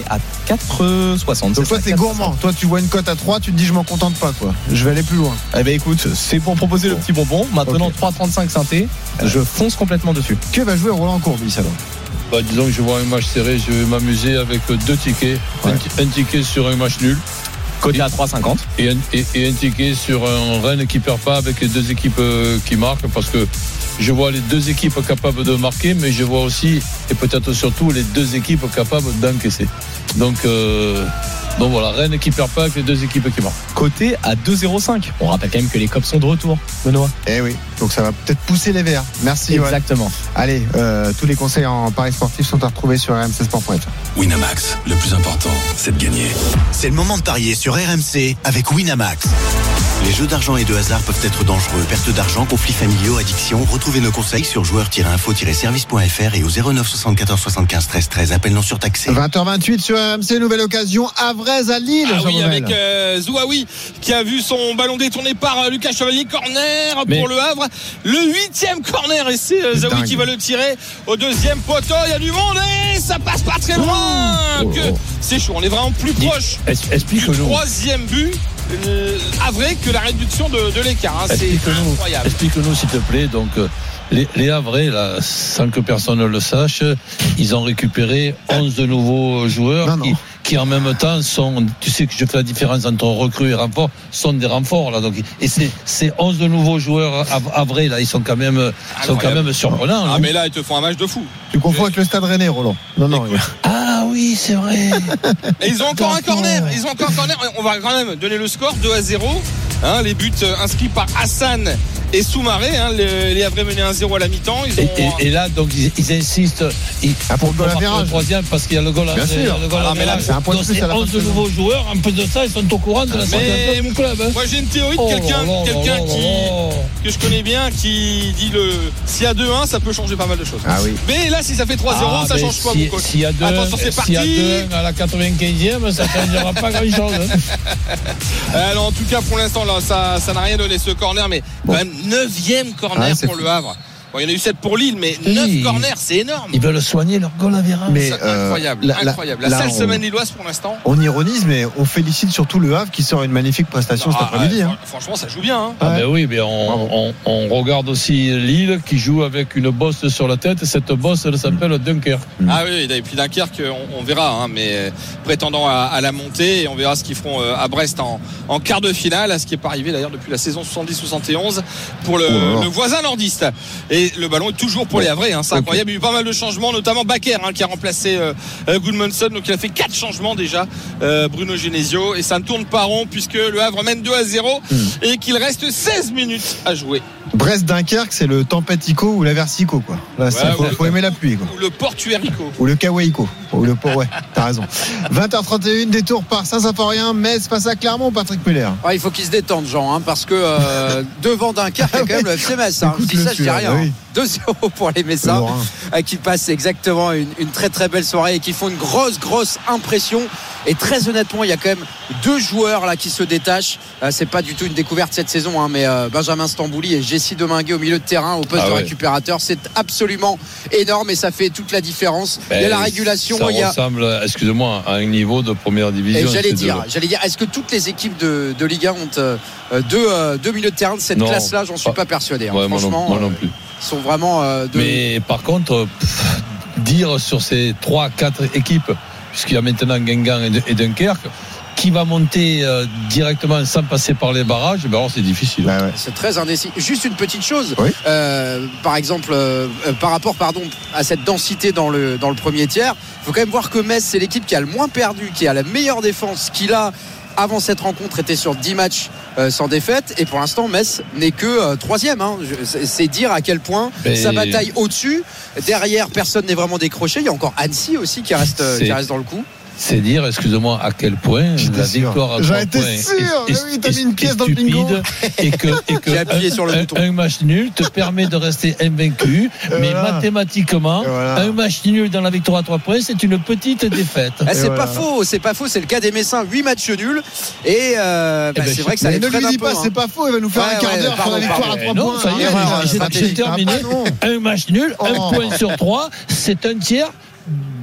quatre soixante. Donc toi t'es gourmand, toi tu vois une cote à trois, tu te dis je m'en contente pas quoi. Je vais aller plus loin. Eh ben écoute, c'est pour proposer le petit bonbon. Maintenant okay. trois trente-cinq synthé, je fonce complètement dessus. Que va jouer Roland Courbis alors? Bah, disons que je vois un match serré, je vais m'amuser avec deux tickets. Ouais. Un, un ticket sur un match nul. Côté à trois cinquante. Et un, et, et un ticket sur un Rennes qui perd pas avec les deux équipes qui marquent, parce que je vois les deux équipes capables de marquer, mais je vois aussi, et peut-être surtout, les deux équipes capables d'encaisser. Donc, euh, donc voilà, Rennes qui perd pas avec les deux équipes qui marquent. Côté à deux zéro cinq. On rappelle quand même que les Cops sont de retour, Benoît. Eh oui, donc ça va peut-être pousser les Verts. Merci. Exactement. Ouais. Allez, euh, tous les conseils en paris sportifs sont à retrouver sur r m c sport point f r. Winamax, le plus important, c'est de gagner. C'est le moment de parier sur R M C avec Winamax. Les jeux d'argent et de hasard peuvent être dangereux. Perte d'argent, conflits familiaux, addiction. Retrouvez nos conseils sur joueurs tiret info tiret service point f r et au zéro neuf soixante-quatorze soixante-quinze treize treize. Appel non surtaxé. vingt heures vingt-huit sur R M C, nouvelle occasion. Avrez à Lille. Ah oui, avec euh, Zouaoui qui a vu son ballon détourné par euh, Lucas Chevalier. Corner pour Mais... le Havre. Le huitième corner et c'est euh, Zouaoui qui va le tirer au deuxième poteau. Il y a du monde et ça passe pas très loin. Oh, que... oh. C'est chaud, on est vraiment plus proche Explique du troisième but. Euh, Havrais que la réduction de, de l'écart hein, c'est incroyable. Explique-nous s'il te plaît. Donc les, les Havrais là, sans que personne ne le sache, ils ont récupéré onze de nouveaux joueurs non, non. Qui, qui en même temps sont, tu sais que je fais la différence entre recrues et renforts, sont des renforts là. Donc et c'est ces onze de nouveaux joueurs Havrais là, ils sont quand même incroyable. Sont quand même surprenants. Ah mais là ils te font un match de fou. Tu confonds avec le Stade Rennais, Roland. Non non. Ah oui, c'est vrai. Et ils ont encore un corner. Ils ont encore un corner. On va quand même donner le score deux à zéro. Hein, les buts inscrits par Hassan et Soumaré. Hein, les, les Havrais menaient un zéro à la mi-temps. Ils ont... et, et, et là, donc ils, ils insistent. Ils, ah, pour, pour le goal le troisième parce qu'il y a le goal à Bien sûr. Le goal ah, mais là, c'est un point de plus à la onze de nouveaux joueurs. En plus de ça, ils sont au courant de la situation du club. Hein. Moi, j'ai une théorie de quelqu'un, oh, quelqu'un oh, qui oh, oh. que je connais bien, qui dit le s'il y a deux un, ça peut changer pas mal de choses. Ah oui. Mais là, si ça fait trois zéro, ah, ça change quoi, si, mon coach? S'il y a deux, attention, c'est parti. S'il y a deux à la quatre-vingt-quinzième, ça ne changera pas grand-chose. Alors, en tout cas, pour l'instant, là, ça, ça n'a rien donné ce corner, mais bon. Quand même neuvième corner ah, pour le Havre. Bon, il y en a eu sept pour Lille, mais neuf oui. corners, c'est énorme. Ils veulent soigner leur goal à virage. Mais euh, incroyable, la, incroyable. La, la seule on, semaine lilloise pour l'instant. On ironise, mais on félicite surtout le Havre qui sort une magnifique prestation ah, cet après-midi. Ouais, hein. Franchement, ça joue bien. Hein. Ah, ouais. ben oui, mais on, on, on regarde aussi Lille qui joue avec une bosse sur la tête. Cette bosse, elle s'appelle Dunkerque. Mmh. Ah oui, et puis Dunkerque, on, on verra, hein, mais prétendant à, à la montée, et on verra ce qu'ils feront à Brest en, en quart de finale, à ce qui n'est pas arrivé d'ailleurs depuis la saison soixante-dix soixante et onze pour le, oh le voisin nordiste. Et le ballon est toujours pour les Havrais, hein, c'est okay. incroyable. Il y a eu pas mal de changements, notamment Bakker hein, qui a remplacé euh, Goodmanson, donc il a fait quatre changements déjà, euh, Bruno Genesio, et ça ne tourne pas rond puisque le Havre mène deux à zéro mmh. et qu'il reste seize minutes à jouer. Brest-Dunkerque, c'est le Tempête-Ico ou l'Aversico quoi. Là, ouais, faut, faut aimer la pluie quoi. Ou le Portuaire-Ico. Ou le Kawaii-Ico. Ou le ouais, t'as raison. vingt heures trente et un, détour par Saint-Symphorien, Metz face à Clermont, Patrick Muller. Ouais, il faut qu'ils se détendent, Jean, hein, parce que euh, devant Dunkerque, il y a quand même le F C Metz. Hein. Je dis ça, je dis rien. Oui. deux zéro pour les Messins euh, qui passent exactement une, une très très belle soirée et qui font une grosse grosse impression. Et très honnêtement, il y a quand même deux joueurs là qui se détachent. Euh, c'est pas du tout une découverte cette saison, hein, mais euh, Benjamin Stambouli et Jessie Dominguez au milieu de terrain au poste ah de ouais. récupérateur, c'est absolument énorme et ça fait toute la deux différence. Ben, il y a la régulation. Ça il y a... ressemble, excusez-moi, à un niveau de première division. Et j'allais dire, deux. j'allais dire, est-ce que toutes les équipes de, de Ligue un ont euh, deux, euh, deux milieux de terrain de cette non, classe-là? J'en suis pas, pas persuadé. Hein. Ouais, Franchement, moi non, moi non plus. Ils sont vraiment. Euh, de... Mais par contre, pff, dire sur ces trois quatre équipes, puisqu'il y a maintenant Guingamp et Dunkerque, qui va monter euh, directement sans passer par les barrages, ben alors c'est difficile. Bah ouais. C'est très indécis. Juste une petite chose, oui. euh, par exemple, euh, par rapport pardon, à cette densité dans le, dans le premier tiers, il faut quand même voir que Metz, c'est l'équipe qui a le moins perdu, qui a la meilleure défense, qui a, avant cette rencontre, était sur dix matchs euh, sans défaite. Et pour l'instant, Metz n'est que euh, troisième. Hein. C'est, c'est dire à quel point et... sa bataille au-dessus. Derrière, personne n'est vraiment décroché. Il y a encore Annecy aussi qui reste, euh, qui reste dans le coup. C'est dire, excusez-moi, à quel point J'étais la sûr. victoire à trois points est, sûr. est, oui, t'as mis une pièce dans le bingo. Et que, et que appuyé un, sur le un, bouton. un match nul te permet de rester invaincu, mais voilà. mathématiquement, voilà. un match nul dans la victoire à trois points, c'est une petite défaite. Ah, c'est voilà. pas faux, c'est pas faux, c'est le cas des Messins, huit matchs nuls. Et, euh, bah, et ben, c'est vrai que ça les ne lui dis pas, peu, c'est pas faux, il va nous faire ouais, un quart d'heure sur la victoire à trois points. Ça y est, j'ai terminé. Un match nul, un point sur trois, c'est un tiers.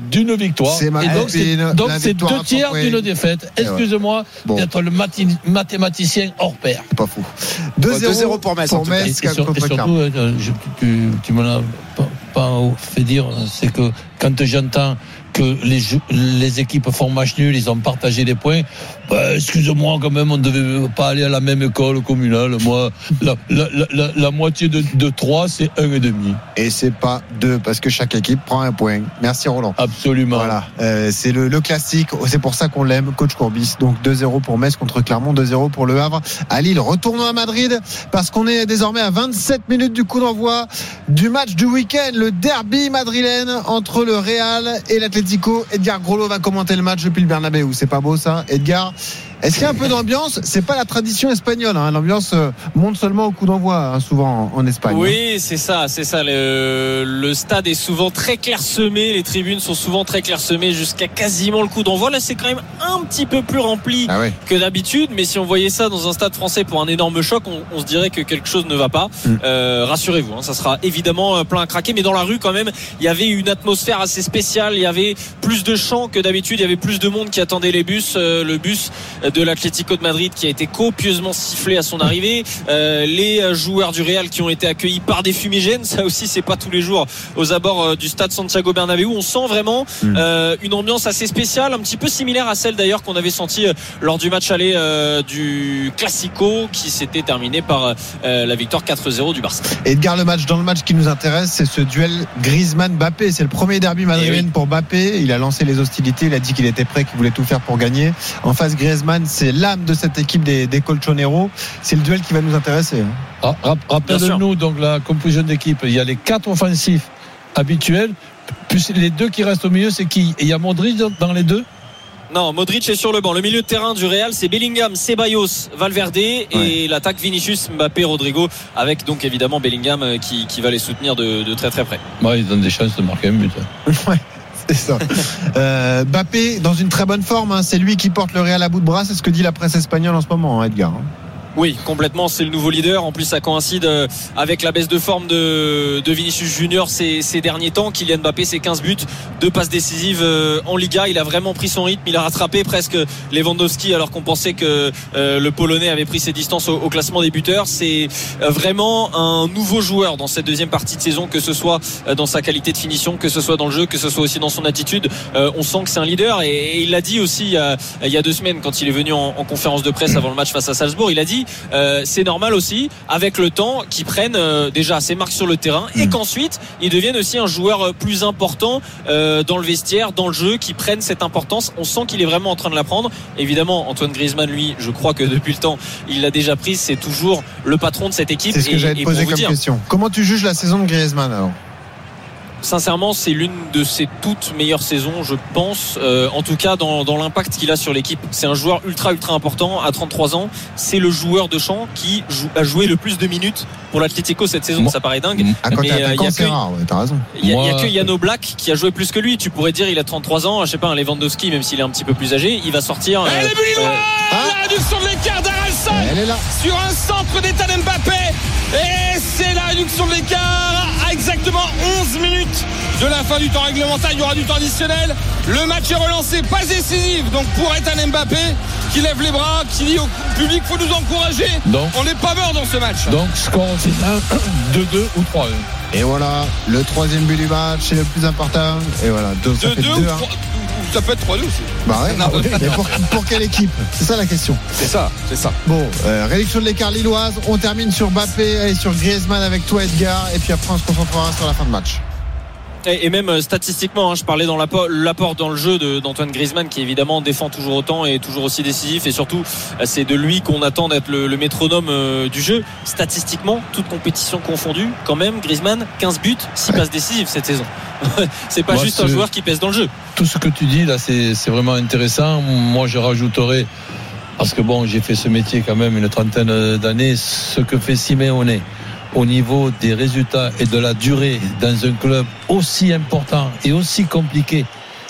d'une victoire. C'est ma... Et donc, c'est, une, donc c'est deux tiers d'une défaite. Excuse-moi bon. d'être le mati- mathématicien hors pair. C'est pas fou. deux zéro pour Metz. Pour Metz, et, et, sur, et surtout, euh, je, tu, tu me l'as pas, pas fait dire, c'est que quand j'entends que les, les équipes font match nul, ils ont partagé des points. Bah, excuse-moi, quand même, on ne devait pas aller à la même école communale. Moi, la, la, la, la moitié de, de trois, c'est un et demi. Et c'est pas deux, parce que chaque équipe prend un point. Merci Roland. Absolument. Voilà, euh, c'est le, le classique. C'est pour ça qu'on l'aime, coach Courbis. Donc deux zéro pour Metz contre Clermont, deux zéro pour Le Havre. À Lille, retournons à Madrid, parce qu'on est désormais à vingt-sept minutes du coup d'envoi du match du week-end, le derby madrilène entre le Real et l'Atlético. Edgar Grollo va commenter le match depuis le Bernabéu. C'est pas beau ça, Edgar? Est-ce qu'il y a un peu d'ambiance? C'est pas la tradition espagnole, hein. L'ambiance monte seulement au coup d'envoi, hein, souvent en, en Espagne. Oui, hein. c'est ça, c'est ça. Le, le stade est souvent très clairsemé, les tribunes sont souvent très clairsemées jusqu'à quasiment le coup d'envoi. Là, c'est quand même un petit peu plus rempli ah ouais. que d'habitude, mais si on voyait ça dans un stade français pour un énorme choc, on, on se dirait que quelque chose ne va pas. Mm. Euh, rassurez-vous, hein, ça sera évidemment plein à craquer, mais dans la rue quand même, il y avait une atmosphère assez spéciale. Il y avait plus de chants que d'habitude, il y avait plus de monde qui attendait les bus, euh, le bus de l'Atlético de Madrid qui a été copieusement sifflé à son arrivée, euh, les joueurs du Real qui ont été accueillis par des fumigènes, ça aussi c'est pas tous les jours aux abords euh, du stade Santiago Bernabéu. On sent vraiment euh, une ambiance assez spéciale, un petit peu similaire à celle d'ailleurs qu'on avait senti euh, lors du match aller euh, du Classico qui s'était terminé par euh, la victoire quatre zéro du Barça. Edgar, le match dans le match qui nous intéresse, c'est ce duel Griezmann-Mbappé. C'est le premier derby madrilène oui. pour Mbappé. Il a lancé les hostilités, il a dit qu'il était prêt, qu'il voulait tout faire pour gagner. En face, Griezmann, c'est l'âme de cette équipe des, des Colchoneros. C'est le duel qui va nous intéresser. Ah, rappelle-nous donc la composition d'équipe. Il y a les quatre offensifs habituels, plus les deux qui restent au milieu, c'est qui? Et il y a Modric dans les deux? Non, Modric est sur le banc. Le milieu de terrain du Real, c'est Bellingham, Ceballos, Valverde et ouais. l'attaque Vinicius, Mbappé, Rodrigo, avec donc évidemment Bellingham qui, qui va les soutenir de, de très très près. Ouais, ils donnent des chances de marquer un but. Ouais. C'est ça. Euh, Mbappé dans une très bonne forme, hein. C'est lui qui porte le Real à bout de bras. C'est ce que dit la presse espagnole en ce moment, hein, Edgar. Oui, complètement, c'est le nouveau leader. En plus, ça coïncide avec la baisse de forme de, de Vinicius Junior ces, ces derniers temps. Kylian Mbappé, c'est quinze buts, deux passes décisives en Liga. Il a vraiment pris son rythme. Il a rattrapé presque Lewandowski alors qu'on pensait que euh, le Polonais avait pris ses distances au, au classement des buteurs. C'est vraiment un nouveau joueur dans cette deuxième partie de saison, que ce soit dans sa qualité de finition, que ce soit dans le jeu, que ce soit aussi dans son attitude. Euh, on sent que c'est un leader et, et il l'a dit aussi il y, a, il y a deux semaines quand il est venu en, en conférence de presse avant le match face à Salzbourg. Il a dit Euh, c'est normal aussi avec le temps qu'ils prennent euh, déjà ses marques sur le terrain et qu'ensuite ils deviennent aussi un joueur plus important euh, dans le vestiaire, dans le jeu, qui prennent cette importance. On sent qu'il est vraiment en train de la prendre. Évidemment, Antoine Griezmann, lui, je crois que depuis le temps il l'a déjà prise. C'est toujours le patron de cette équipe. C'est ce que et, j'allais te poser comme dire, question. Comment tu juges la saison de Griezmann alors? Sincèrement, c'est l'une de ses toutes meilleures saisons, je pense. Euh, en tout cas, dans, dans l'impact qu'il a sur l'équipe. C'est un joueur ultra, ultra important. À trente-trois ans, c'est le joueur de champ qui joue, a joué le plus de minutes pour l'Atlético cette saison. Moi, ça paraît dingue. À côté mais il euh, y a que, rare, ouais, t'as raison. Il y, y a que Yano Black qui a joué plus que lui. Tu pourrais dire il a trente-trois ans. Je sais pas, un Lewandowski, même s'il est un petit peu plus âgé, il va sortir. Elle est euh, euh, la réduction de l'écart d'Aralson. Elle est là. Sur un centre d'Ethan Mbappé. Et c'est la réduction de l'écart à exactement onze minutes de la fin du temps réglementaire. Il y aura du temps additionnel. Le match est relancé, pas décisif donc pour Ethan Mbappé qui lève les bras, qui dit au public faut nous encourager. Donc, on n'est pas mort dans ce match. Donc score final deux deux ou trois un. Et voilà, le troisième but du match, c'est le plus important. Et voilà, deux, ça fait deux un. Ça peut être trois deux aussi. Bah ouais, non, ouais. Mais pour, pour quelle équipe? C'est ça la question. C'est ça, c'est ça. Bon, euh, réduction de l'écart lilloise. On termine sur Mbappé et sur Griezmann avec toi, Edgar. Et puis après, on se concentrera sur la fin de match. Et, et même statistiquement, hein, je parlais dans l'apport, l'apport dans le jeu de, d'Antoine Griezmann, qui évidemment défend toujours autant et toujours aussi décisif. Et surtout, c'est de lui qu'on attend d'être le, le métronome euh, du jeu. Statistiquement, toute compétition confondue, quand même, Griezmann, quinze buts, six passes décisives cette saison. C'est pas Moi, juste c'est... un joueur qui pèse dans le jeu. Tout ce que tu dis là, c'est, c'est vraiment intéressant. Moi, je rajouterais, parce que bon, j'ai fait ce métier quand même une trentaine d'années, ce que fait Simeone au niveau des résultats et de la durée dans un club aussi important et aussi compliqué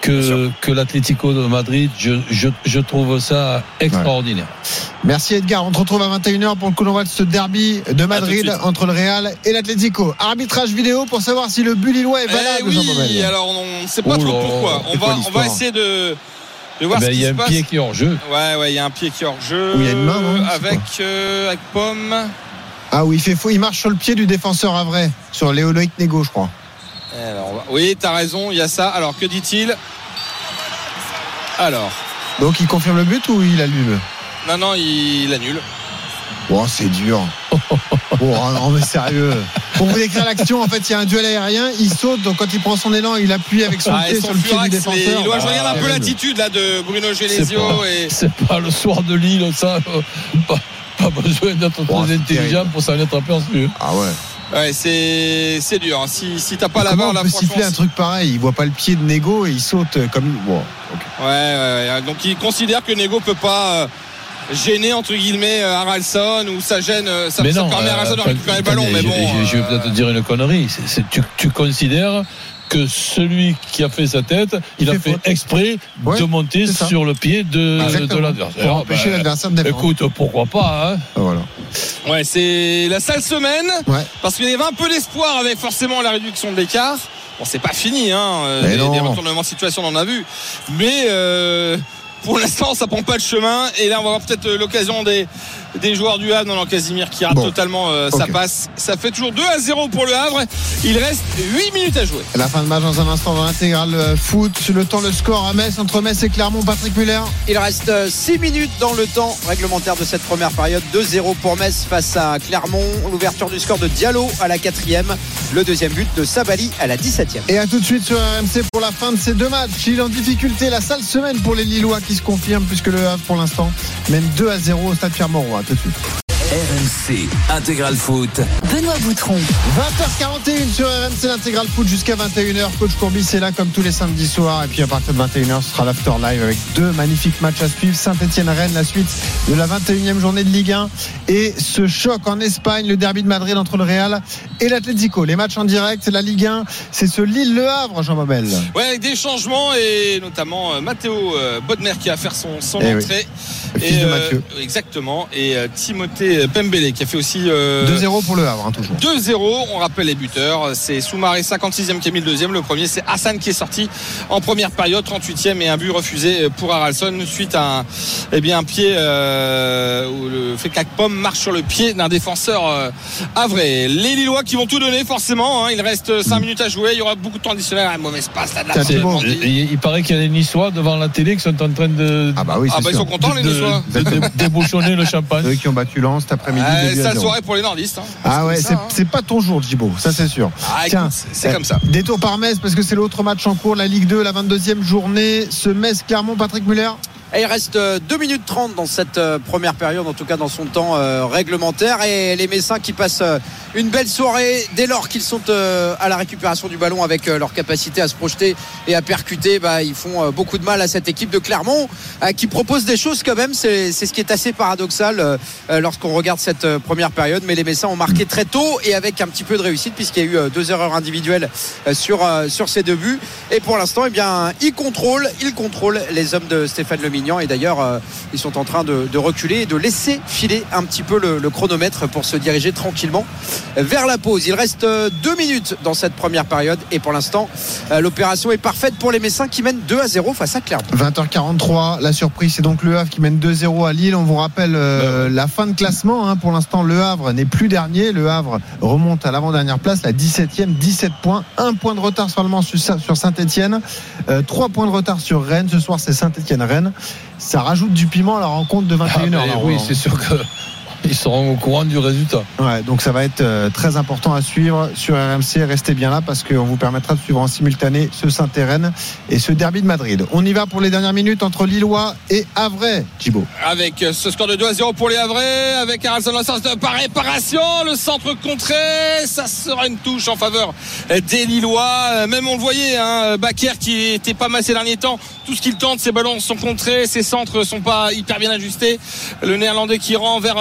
que, que l'Atlético de Madrid. Je, je, je trouve ça extraordinaire. Ouais. Merci Edgar. On te retrouve à vingt et une heures pour le coup d'envoi de ce derby de Madrid de entre le Real et l'Atlético. Arbitrage vidéo pour savoir si le but lillois est valable. Eh oui, alors on ne sait pas Ouh trop là, pourquoi. On va, on va essayer de. De voir ben, ce qui il y a se un passe. pied qui est hors jeu. Ouais, ouais, il y a un pied qui est hors jeu. Où il y a une main, non avec, euh, avec Pomme. Ah oui, il fait faux. Il marche sur le pied du défenseur Havrais, sur Léoloïc Nego, je crois. Alors, oui, t'as raison, il y a ça. Alors, que dit-il? Alors. Donc, il confirme le but ou il annule? Non, non, il, il annule. Oh, c'est dur. Oh, non, mais sérieux. Pour vous décrire l'action, en fait, il y a un duel aérien. Il saute, donc quand il prend son élan, il appuie avec son ah, pied sur le pied du défenseur. Les... Il doit ah, regarde un peu l'attitude là de Bruno Genesio. C'est, et... c'est pas le soir de Lille, ça. Pas, pas besoin d'être oh, très intelligent terrible. Pour s'en être aperçu. Ah ouais. Ouais, c'est, c'est dur. Si, si t'as pas la barre, là, franchement. Il peut siffler un truc pareil. Il voit pas le pied de Nego et il saute comme. Bon, okay. ouais, ouais, ouais. Donc il considère que Nego peut pas. Gêner entre guillemets Haralson ou ça gêne ça, mais ça non, permet à Haralson de récupérer euh, le ballon mais je, bon je, je vais peut-être te dire une connerie c'est, c'est, tu, tu considères que celui qui a fait sa tête il, il a fait, fait exprès ouais, de monter sur le pied de, de l'adversaire pour empêcher bah, l'adversaire de défendre. Écoute pourquoi pas hein. Voilà. Ouais c'est la sale semaine ouais. Parce qu'il y avait un peu d'espoir avec forcément la réduction de l'écart. Bon c'est pas fini hein des, des retournements de situation on en a vu mais euh pour l'instant, ça prend pas de chemin. Et là, on va avoir peut-être l'occasion des, des joueurs du Havre. Non, non, Casimir qui rate bon. totalement euh, okay. sa passe. Ça fait toujours deux à zéro pour le Havre. Il reste huit minutes à jouer. La fin de match dans un instant dans l'intégral foot. Le temps, le score à Metz entre Metz et Clermont. Patrick Muller. Il reste six minutes dans le temps réglementaire de cette première période. deux zéro pour Metz face à Clermont. L'ouverture du score de Diallo à la quatrième. Le deuxième but de Sabali à la dix-septième. Et à tout de suite sur R M C pour la fin de ces deux matchs. Il est en difficulté. La sale semaine pour les Lillois qui se confirme puisque le Havre pour l'instant mène deux à zéro au stade Pierre-Mauroy. Tout de suite. R M C Intégral Foot. Benoît Boutron. vingt heures quarante et une sur R M C l'Intégral Foot jusqu'à vingt et une heures. Coach Courbis est là comme tous les samedis soirs. Et puis à partir de vingt et une heures, ce sera l'After Live avec deux magnifiques matchs à suivre. Saint-Etienne-Rennes, la suite de la vingt et unième journée de Ligue un. Et ce choc en Espagne, le derby de Madrid entre le Real et l'Atlético. Les matchs en direct, la Ligue un, c'est ce Lille-Le Havre, Jean Mabel. Ouais, avec des changements et notamment euh, Matteo euh, Bodmer qui va faire son, son et entrée. Oui. Le fils et, de Mathieu. Euh, exactement. Et euh, Timothée Pembele qui a fait aussi euh, deux zéro pour le Havre, hein, toujours. deux zéro, on rappelle les buteurs. C'est Soumaré, cinquante-sixième qui a mis le deuxième. Le premier, c'est Hassan qui est sorti en première période, trente-huitième, et un but refusé pour Haralson suite à un, eh bien, un pied euh, où le fait qu'Akpom marche sur le pied d'un défenseur euh, havrais. Les Lillois qui vont tout donner forcément. Hein. Il reste cinq minutes à jouer. Il y aura beaucoup de temps additionnel. Un mauvais passe là. De la bon. il, il paraît qu'il y a des Niçois devant la télé qui sont en train de. Ah bah oui, ah bah ils sont contents, de, les Niçois. De, de, de débouchonner le champagne. Eux qui ont battu Lens cet après-midi. Ah, sale soirée pour les nordistes. Hein. Ah ouais, c'est, c'est, ça, hein. c'est pas ton jour, Djibo, ça c'est sûr. Ah, Tiens, écoute, c'est euh, comme ça. Détour par Metz parce que c'est l'autre match en cours, la Ligue deux, la vingt-deuxième journée. Ce Metz-Clermont, Patrick Muller. Et il reste deux minutes trente dans cette première période, en tout cas dans son temps euh, réglementaire. Et les Messins qui passent euh, une belle soirée dès lors qu'ils sont euh, à la récupération du ballon avec euh, leur capacité à se projeter et à percuter. Bah, ils font euh, beaucoup de mal à cette équipe de Clermont euh, qui propose des choses quand même. C'est, c'est ce qui est assez paradoxal euh, lorsqu'on regarde cette euh, première période. Mais les Messins ont marqué très tôt et avec un petit peu de réussite puisqu'il y a eu euh, deux erreurs individuelles euh, sur, euh, sur ces deux buts. Et pour l'instant, eh bien, ils contrôlent, ils contrôlent les hommes de Stéphane Lemignan. Et d'ailleurs euh, ils sont en train de, de reculer et de laisser filer un petit peu le, le chronomètre pour se diriger tranquillement vers la pause. Il reste euh, deux minutes dans cette première période et pour l'instant euh, l'opération est parfaite pour les Messins qui mènent deux à zéro face à Clermont. vingt heures quarante-trois, la surprise c'est donc le Havre qui mène deux zéro à Lille. On vous rappelle euh, la fin de classement, hein. Pour l'instant le Havre n'est plus dernier, le Havre remonte à l'avant-dernière place, la dix-septième, dix-sept points, un point de retard seulement sur, sur Saint-Etienne, euh, trois points de retard sur Rennes. Ce soir c'est Saint-Etienne-Rennes. Ça rajoute du piment à la rencontre de vingt et une heures. Ah, oui, c'est sûr que ils seront au courant du résultat. Ouais, donc ça va être euh, très important à suivre sur R M C. Restez bien là parce qu'on vous permettra de suivre en simultané ce Saint-Etienne et ce derby de Madrid. On y va pour les dernières minutes entre Lillois et Havrais, Thibaut. Avec ce score de deux à zéro pour les Havrais, avec Haralson Lassens par réparation, le centre contré, ça sera une touche en faveur des Lillois. Même on le voyait, hein, Bakker qui était pas mal ces derniers temps. Tout ce qu'il tente, ses ballons sont contrés, ses centres sont pas hyper bien ajustés. Le Néerlandais qui rend vers l'Isle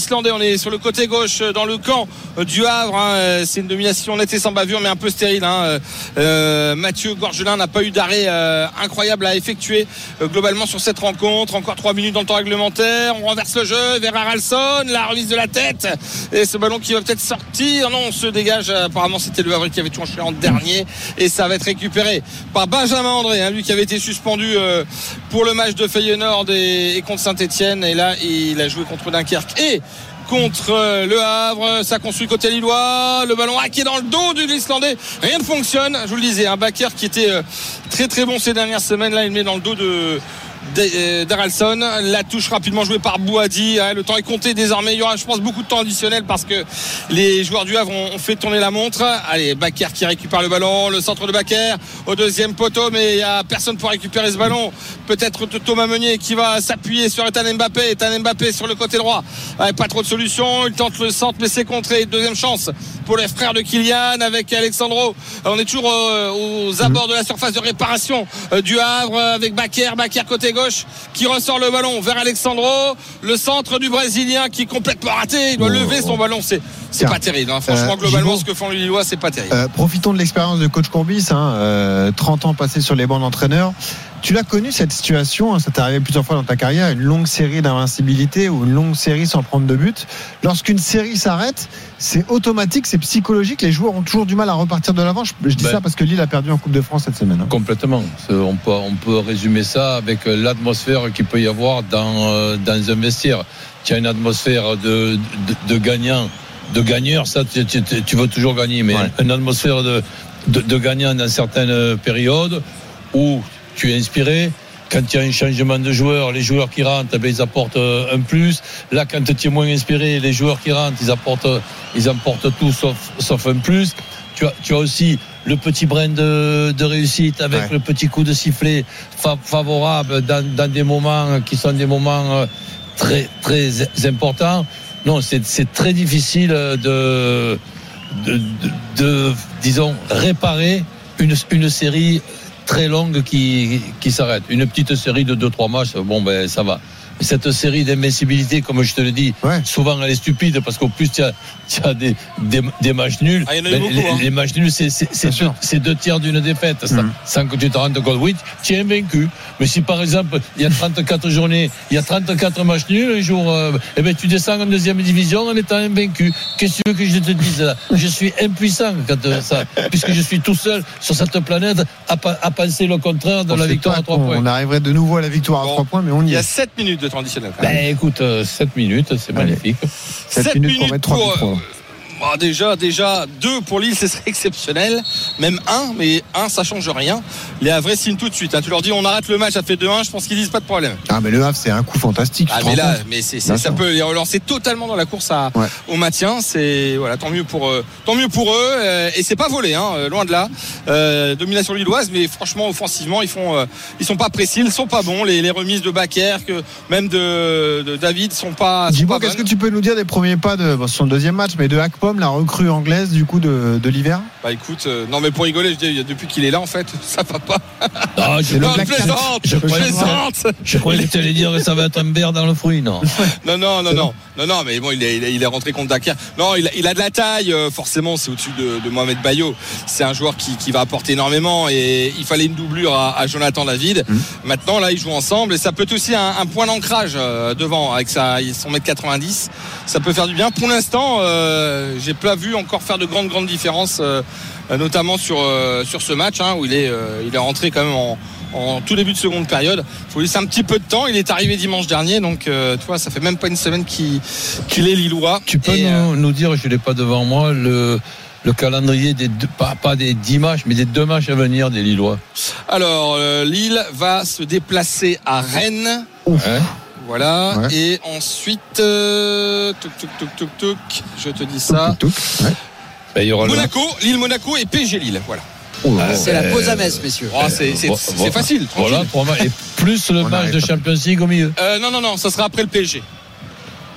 l'Islandais. On est sur le côté gauche dans le camp du Havre. Hein. C'est une domination nette et sans bavure, mais un peu stérile. Hein. Euh, Mathieu Gorgelin n'a pas eu d'arrêt euh, incroyable à effectuer euh, globalement sur cette rencontre. Encore trois minutes dans le temps réglementaire. On renverse le jeu vers Haraldsson. La remise de la tête. Et ce ballon qui va peut-être sortir. Non, on se dégage. Apparemment, c'était le Havre qui avait touché en dernier. Et ça va être récupéré par Benjamin André, hein, lui qui avait été suspendu euh, pour le match de Feyenoord et, et contre Saint-Etienne. Et là, il a joué contre Dunkerque et contre le Havre. Ça construit côté lillois. Le ballon hacké dans le dos de l'Islandais. Rien ne fonctionne. Je vous le disais, un backer qui était euh, très très bon ces dernières semaines. Là, il met dans le dos de d'Haraldsson. La touche rapidement jouée par Bouhaddi. Le temps est compté désormais. Il y aura, je pense, beaucoup de temps additionnel parce que les joueurs du Havre ont fait tourner la montre. Allez, Bakker qui récupère le ballon. Le centre de Bakker au deuxième poteau, mais il n'y a personne pour récupérer ce ballon. Peut-être Thomas Meunier qui va s'appuyer sur Ethan Mbappé. Ethan Mbappé sur le côté droit. Ouais, pas trop de solutions. Il tente le centre, mais c'est contré. Deuxième chance pour les frères de Kylian avec Alexandro. On est toujours aux abords de la surface de réparation du Havre avec Bakker. Bakker côté gauche qui ressort le ballon vers Alexandro. Le centre du Brésilien qui est complètement raté. Il doit oh. lever son ballon. C'est, c'est pas terrible. Hein. Franchement, euh, globalement, Gibaud, ce que font les Lillois, c'est pas terrible. Euh, profitons de l'expérience de coach Courbis. Hein, euh, trente ans passés sur les bancs d'entraîneur. Tu l'as connu cette situation, hein, ça t'est arrivé plusieurs fois dans ta carrière, une longue série d'invincibilité ou une longue série sans prendre de but. Lorsqu'une série s'arrête, c'est automatique, c'est psychologique. Les joueurs ont toujours du mal à repartir de l'avant. Je, je dis ben, ça parce que Lille a perdu en Coupe de France cette semaine. Hein. Complètement. On peut, on peut résumer ça avec l'atmosphère qu'il peut y avoir dans, dans un vestiaire. Tu as une atmosphère de, de, de gagnant, de gagneur, ça tu, tu, tu veux toujours gagner, mais ouais. une atmosphère de, de, de gagnant dans certaines périodes où tu es inspiré. Quand il y a un changement de joueurs, les joueurs qui rentrent, ben, ils apportent un plus. Là, quand tu es moins inspiré, les joueurs qui rentrent, ils apportent, ils apportent tout sauf, sauf un plus. Tu as, tu as aussi le petit brin de, de réussite avec ouais. le petit coup de sifflet fa- favorable dans, dans des moments qui sont des moments très, très importants. Non, c'est, c'est très difficile de, de, de, de disons, réparer une, une série très longue qui, qui s'arrête. Une petite série de deux trois matchs, bon ben ça va. Cette série d'invincibilité, comme je te le dis, ouais. souvent elle est stupide parce qu'au plus tu as, tu as des, des, des matchs nuls. Ah, ben, beaucoup, les, hein. les matchs nuls, c'est, c'est, c'est, deux, c'est deux tiers d'une défaite, mmh. sans que tu te rendes compte. Oui, tu es invaincu. Mais si par exemple, il y a trente-quatre journées, il y a trente-quatre matchs nuls, un jour, euh, eh ben, tu descends en deuxième division en étant invaincu. Qu'est-ce que tu veux que je te dise là ? Je suis impuissant quand euh, ça, puisque je suis tout seul sur cette planète à, à penser le contraire de on la victoire à trois points. On arriverait de nouveau à la victoire bon, à trois points, mais on y est. Il y a sept minutes de traditionnel. Ben écoute, euh, sept minutes, c'est Allez. magnifique. sept minutes pour mettre trois pour, Bah déjà, déjà deux pour Lille, ce serait exceptionnel. Même un, mais un, ça change rien. Les Havrais signent tout de suite. Hein. Tu leur dis, on arrête le match, ça fait deux un. Je pense qu'ils disent pas de problème. Ah, mais le Havre, c'est un coup fantastique. Ah, mais là, mais c'est, c'est, ça peut les relancer totalement dans la course à, ouais. au maintien. C'est voilà, tant mieux pour eux. Tant mieux pour eux. Euh, et c'est pas volé, hein, loin de là. Euh, domination lilloise, mais franchement, offensivement, ils font, euh, ils sont pas précis, ils sont pas bons. Les, les remises de Bakker, que même de, de David, sont pas. Dis-moi, qu'est-ce que tu peux nous dire des premiers pas de bon, son deuxième match, mais de Akpom, la recrue anglaise du coup de, de l'hiver? Bah écoute, euh, non mais pour rigoler, je dis, depuis qu'il est là en fait, ça va pas. Non, je non, je plaisante, je plaisante. Je croyais que tu allais dire que ça va être un beurre dans le fruit, non. Non, non, non, non, non, non, mais bon, il est, il est, il est rentré contre Dakar. Non, il a, il a de la taille, euh, forcément, c'est au-dessus de, de Mohamed Bayo. C'est un joueur qui, qui va apporter énormément et il fallait une doublure à, à Jonathan David. Mmh. Maintenant, là, ils jouent ensemble et ça peut être aussi un, un point d'ancrage euh, devant avec sa, son mètre quatre-vingt-dix. Ça peut faire du bien. Pour l'instant, euh, j'ai pas vu encore faire de grandes, grandes différences, euh, notamment sur, euh, sur ce match hein, où il est, euh, il est rentré quand même en, en tout début de seconde période. Il faut laisser un petit peu de temps. Il est arrivé dimanche dernier, donc euh, tu vois, ça fait même pas une semaine qu'il, qu'il est lillois. Tu peux et, nous, euh... nous dire, je l'ai pas devant moi, le le calendrier des deux, pas, pas des dix matchs, mais des deux matchs à venir des Lillois. Alors, euh, Lille va se déplacer à Rennes. Ouf. Ouais. Voilà, ouais. Et ensuite, euh, touk, touk, touk, touk, touk, je te dis ça. Touk, touk, ouais. Ben, il y aura Monaco, le... Lille, Monaco et P S G Lille. Voilà. Oh, euh, c'est euh, la pause à Metz, messieurs. Oh, c'est, c'est, c'est, voilà. c'est facile. Voilà, trois matchs. Et plus le match de Champions League au milieu. Euh, non, non, non, ça sera après le P S G.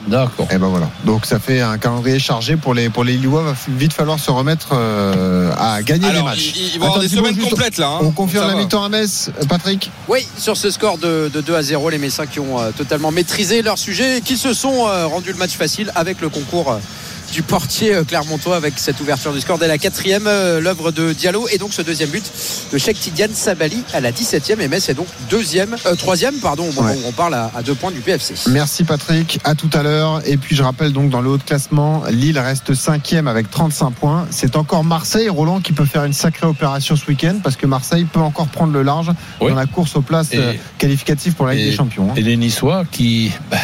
D'accord. Et ben voilà. Donc ça fait un calendrier chargé pour les pour les Lillois. Va vite falloir se remettre euh, à gagner Alors, les matchs. Ils, ils vont avoir des semaines juste, complètes là. Hein. On confirme la victoire à Metz, Patrick. Oui, sur ce score de, de deux à zéro, les Messins qui ont euh, totalement maîtrisé leur sujet et qui se sont euh, rendus le match facile avec le concours euh, du portier euh, clermontois avec cette ouverture du score dès la quatrième, euh, l'œuvre de Diallo et donc ce deuxième but de Cheikh Tidiane Sabali à la dix-septième et Metz est donc deuxième, euh, troisième pardon, au moment ouais. où on parle à, à deux points du P F C. Merci Patrick, à tout à l'heure. Et puis je rappelle donc dans le haut de classement, Lille reste cinquième avec trente-cinq points. C'est encore Marseille, Roland, qui peut faire une sacrée opération ce week-end parce que Marseille peut encore prendre le large oui. dans la course aux places et, qualificatives pour la Ligue et, des Champions. Hein. Et les Niçois qui... Bah,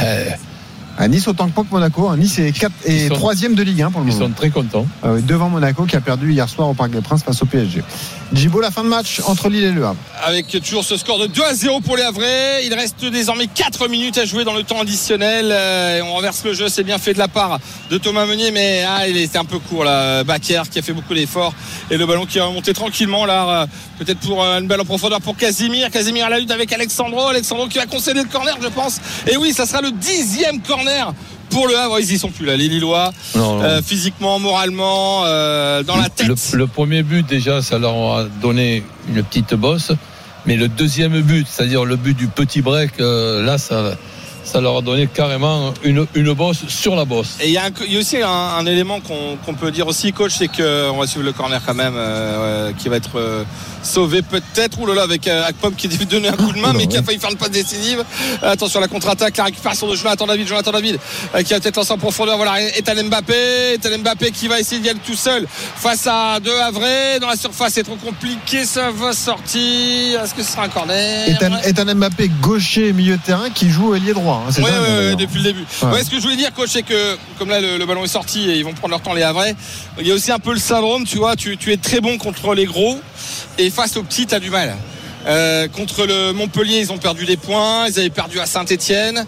à Nice autant que pas que Monaco. Nice est quatre et troisième de Ligue un pour le ils moment. Ils sont très contents. Euh, devant Monaco qui a perdu hier soir au Parc des Princes face au P S G. Djibo, la fin de match entre Lille et Le Havre. Avec toujours ce score de deux à zéro pour les Havrais. Il reste désormais quatre minutes à jouer dans le temps additionnel. Euh, on renverse le jeu, c'est bien fait de la part de Thomas Meunier, mais ah, il était un peu court là. Bakker qui a fait beaucoup d'efforts et le ballon qui est remonté tranquillement là. Peut-être pour une balle en profondeur pour Casimir. Casimir à la lutte avec Alexandro. Alexandro qui va concéder le corner, je pense. Et oui, ça sera le dixième corner pour le Havre. Ils y sont plus là, les Lillois. Non, non. Euh, physiquement, moralement, euh, dans la tête. Le, le premier but déjà, ça leur a donné une petite bosse. Mais le deuxième but, c'est-à-dire le but du petit break, euh, là, ça, ça leur a donné carrément une, une bosse sur la bosse. Et il y, y a aussi un, un élément qu'on, qu'on peut dire aussi, coach, c'est qu'on va suivre le corner quand même, euh, qui va être euh, sauvé peut-être. Ouh là là, avec euh, Akpom qui a donné un coup de main, mais qui a failli faire une passe décisive. Euh, attention à la contre-attaque, la récupération de Jonathan David, Jonathan David euh, qui va peut-être lancer en profondeur. Voilà, Ethan Mbappé, Ethan Mbappé qui va essayer d'y aller tout seul face à deux Havrais. Dans la surface, c'est trop compliqué, ça va sortir. Est-ce que ce sera un corner? Ethan, Ethan Mbappé, gaucher, milieu de terrain, qui joue ailier droit. Hein, c'est ouais, ça, ouais, ouais, depuis le début. Ouais. Ouais, ce que je voulais dire, coach, c'est que comme là le, le ballon est sorti et ils vont prendre leur temps les Havrais, il y a aussi un peu le syndrome, tu vois, tu, tu es très bon contre les gros et face aux petits t'as du mal. Euh, contre le Montpellier, ils ont perdu des points, ils avaient perdu à Saint-Etienne.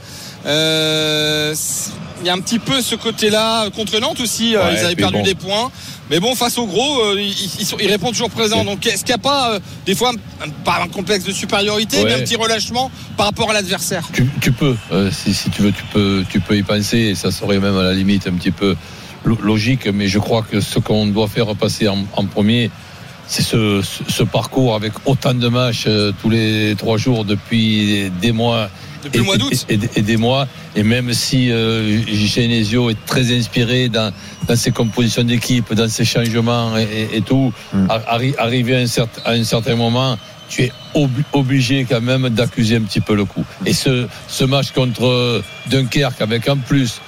Euh, il y a un petit peu ce côté-là contre Nantes aussi, ouais, ils avaient perdu bon. des points. Mais bon, face aux gros, euh, ils, ils, sont, ils répondent toujours présents. Donc, est-ce qu'il n'y a pas, euh, des fois, un, pas un complexe de supériorité, ouais. mais un petit relâchement par rapport à l'adversaire? Tu, tu peux, euh, si, si tu veux, tu peux, tu peux y penser. Et ça serait même à la limite un petit peu logique. Mais je crois que ce qu'on doit faire passer en, en premier, c'est ce, ce, ce parcours avec autant de matchs euh, tous les trois jours depuis des mois. Depuis et, le mois d'août et, et, et des mois, et même si euh, Genesio est très inspiré dans, dans ses compositions d'équipe, dans ses changements et, et, et tout, mm. arri, arrivé à un, certain, à un certain moment, tu es ob, obligé quand même d'accuser un petit peu le coup. Et ce, ce match contre Dunkerque, avec en plus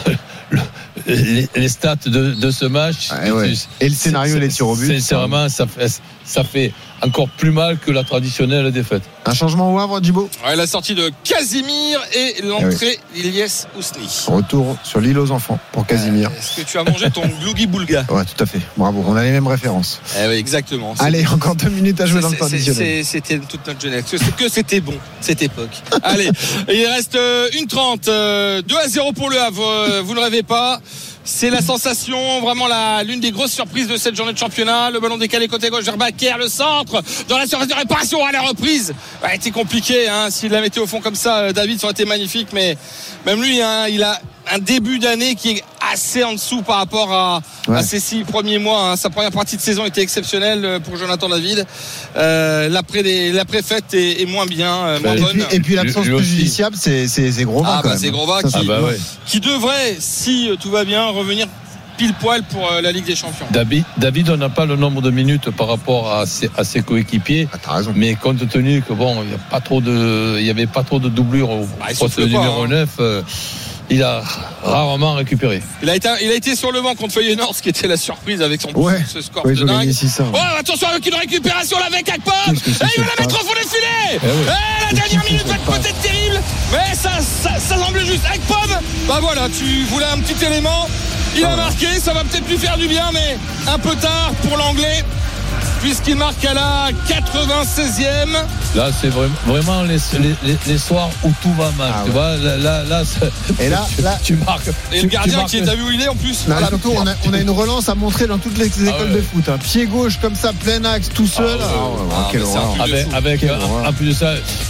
le, les, les stats de, de ce match, ah, ouais. et le scénario, les tirs au but, sincèrement, ça fait, ça fait encore plus mal que la traditionnelle défaite. Un changement au Havre, Djibo? Ouais, la sortie de Casimir et l'entrée eh oui. d'Ilyes Ousni. Retour sur l'île aux enfants pour Casimir. Euh, est-ce que tu as mangé ton Glougi Boulga? Ouais, tout à fait. Bravo, on a les mêmes références. Eh oui, exactement. Allez, encore deux minutes à jouer c'est, dans le temps additionnel. C'était toute notre jeunesse. Que c'était bon, cette époque. Allez, il reste une trente. deux à zéro pour le Havre. Vous ne rêvez pas. C'est la sensation, vraiment la, l'une des grosses surprises de cette journée de championnat. Le ballon décalé côté gauche vers Bakker, le centre dans la surface de réparation à la reprise. Ça a été compliqué, hein. S'il la mettait au fond comme ça, David, ça aurait été magnifique. Mais même lui, hein, il a un début d'année qui est assez en dessous par rapport à, ouais. à ses six premiers mois. Hein. Sa première partie de saison était exceptionnelle pour Jonathan David. Euh, l'après, des, l'après fête est, est moins bien, euh, moins et bonne. Puis, et puis l'absence préjudiciable, c'est, c'est, c'est Grosva. Ah, bah, c'est Grosva qui, ah bah ouais. qui devrait, si tout va bien, revenir pile poil pour la Ligue des Champions. David, David on n'a pas le nombre de minutes par rapport à ses, à ses coéquipiers, ah, t'as raison. Mais compte tenu que bon, il n'y a pas trop de, il y avait pas trop de doublures au bah, poste numéro hein. neuf. Euh, il a rarement récupéré. Il a été, il a été sur le banc contre Feyenoord, ce qui était la surprise avec son ouais. ce score ouais, de dingue. Ça, ouais. Oh, attention avec une récupération là avec Akpom. Et il va la mettre au fond des filets. Eh ouais. Et la dernière minute va être peut-être terrible, mais ça, ça, ça semble juste. Akpom, bah voilà, tu voulais un petit élément. Il a marqué, ça va peut-être lui faire du bien, mais un peu tard pour l'anglais, puisqu'il marque à la quatre-vingt-seizième. Là, c'est vraiment, vraiment les, les, les soirs où tout va mal. Ah, tu ouais. vois, là, là, là, et là, tu, là, tu marques. Et tu, le gardien marques... qui est à vu où il est en plus. Non, surtout, on a, on a une relance à montrer dans toutes les écoles ah ouais. de foot. Hein. Pied gauche comme ça, plein axe, tout seul. Ah, ouais. ah, ouais, ouais, ah, quelle horreur. Avec, avec un, en plus de ça,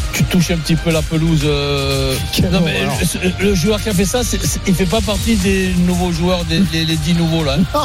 tu touches un petit peu la pelouse. Euh... Non, mais le, le joueur qui a fait ça, c'est, c'est, il fait pas partie des nouveaux joueurs, des les, les dix nouveaux là. bah,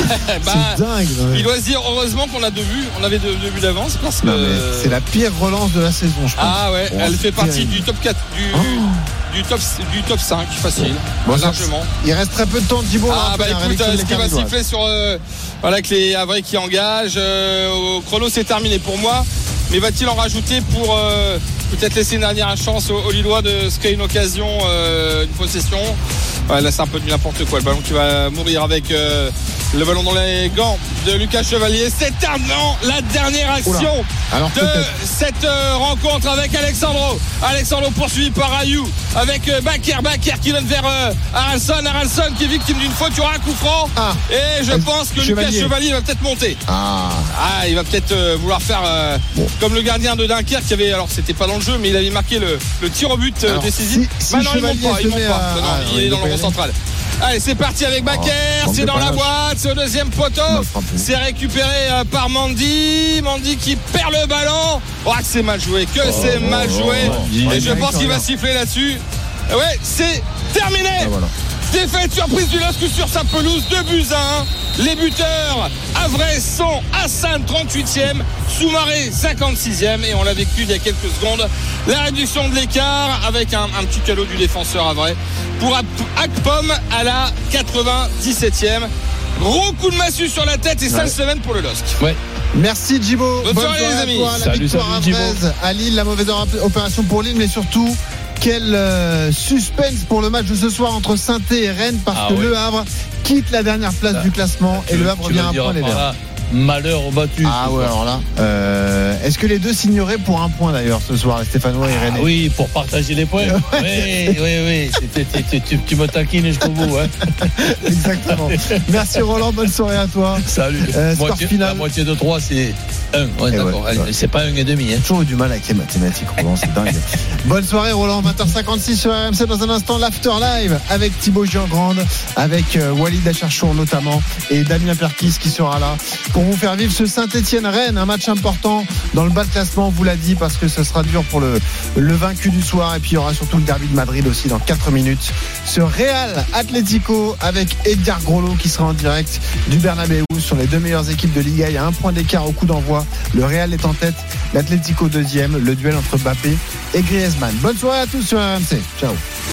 c'est dingue. Ouais. Il doit se dire heureusement qu'on a deux buts, on avait deux, deux buts d'avance parce que. Non, c'est la pire relance de la saison, je pense. Ah ouais, bon, elle fait partie terrible. du top quatre, du, oh. du, top, du top cinq, facile, bon, largement. Il reste très peu de temps, Thibaut. Ah bah écoute, ce qui va siffler sur. Euh, voilà que les Havrais qui engagent. Euh, au chrono, c'est terminé pour moi. Mais va-t-il en rajouter pour euh, peut-être laisser une dernière chance aux, aux Lillois de se créer une occasion, euh, une possession? Ouais, là c'est un peu du n'importe quoi. Le ballon qui va mourir avec euh, le ballon dans les gants de Lucas Chevalier. C'est terminant la dernière action Alors, de peut-être. cette euh, rencontre avec Alexandro. Alexandro poursuivi par Ayou avec euh, Bakker. Bakker qui donne vers euh, Haralson. Haralson qui est victime d'une faute. Il y aura un coup franc. Ah. Et je pense que Chevalier. Lucas Chevalier va peut-être monter. Ah, ah il va peut-être euh, vouloir faire euh, bon. comme le gardien de Dunkerque qui avait, alors c'était pas dans le jeu, mais il avait marqué le, le tir au but alors, décisif. Si, si bah non, il monte pas. Il monte pas. À... Non, non, ah, il est dans le rond central. Allez, c'est parti avec Bakker, oh, c'est dans la boîte, c'est au deuxième poteau, c'est récupéré euh, par Mandy, Mandy qui perd le ballon. Oh, que c'est mal joué, que oh, c'est oh, mal joué. Oh, oh, Et je pense qu'il va siffler là-dessus. Ouais, c'est terminé. Ah, voilà. Défaite surprise du L O S C sur sa pelouse, deux buts à un. Les buteurs Havrais sont Hassan trente-huitième, Soumaré cinquante-sixième et on l'a vécu il y a quelques secondes. La réduction de l'écart avec un, un petit cadeau du défenseur Havrais pour Akpom à la quatre-vingt-dix-septième. Gros coup de massue sur la tête et cinq ouais. semaines pour le L O S C. Ouais. Merci Djibo. Bonne, Bonne soirée les amis. Toi, la salut, victoire havraise à Lille, la mauvaise opération pour Lille, mais surtout quel euh, suspense pour le match de ce soir entre Saint-Étienne et Rennes parce ah, que oui. Le Havre quitte la dernière place là, du classement et le Havre revient à un point les Verts. Malheur au battu. Ah ouais, alors là. Euh, est-ce que les deux signeraient pour un point d'ailleurs ce soir, les Stéphanois et Rennes? Oui, pour partager les points. oui, oui, oui. Tu, tu, tu, tu me taquines jusqu'au bout. Hein. Exactement. Merci Roland, bonne soirée à toi. Salut. Euh, score moitié, final. La moitié de trois, c'est un. Ouais, d'accord. Ouais, ouais. C'est pas un et demi. Hein. Toujours eu du mal avec les mathématiques, Roland, c'est dingue. Bonne soirée Roland, vingt heures cinquante-six sur R M C. Dans un instant, l'After Live avec Thibaut Giangrande, avec euh, Walid Acharchour notamment et Damien Perkis qui sera là pour vous faire vivre ce Saint-Étienne-Rennes, un match important dans le bas de classement, on vous l'a dit, parce que ce sera dur pour le, le vaincu du soir. Et puis il y aura surtout le derby de Madrid aussi dans quatre minutes. Ce Real Atlético avec Edgar Groslo qui sera en direct du Bernabéu sur les deux meilleures équipes de Liga. Il y a un point d'écart au coup d'envoi. Le Real est en tête, l'Atlético deuxième. Le duel entre Mbappé et Griezmann. Bonne soirée à tous sur R M C. Ciao.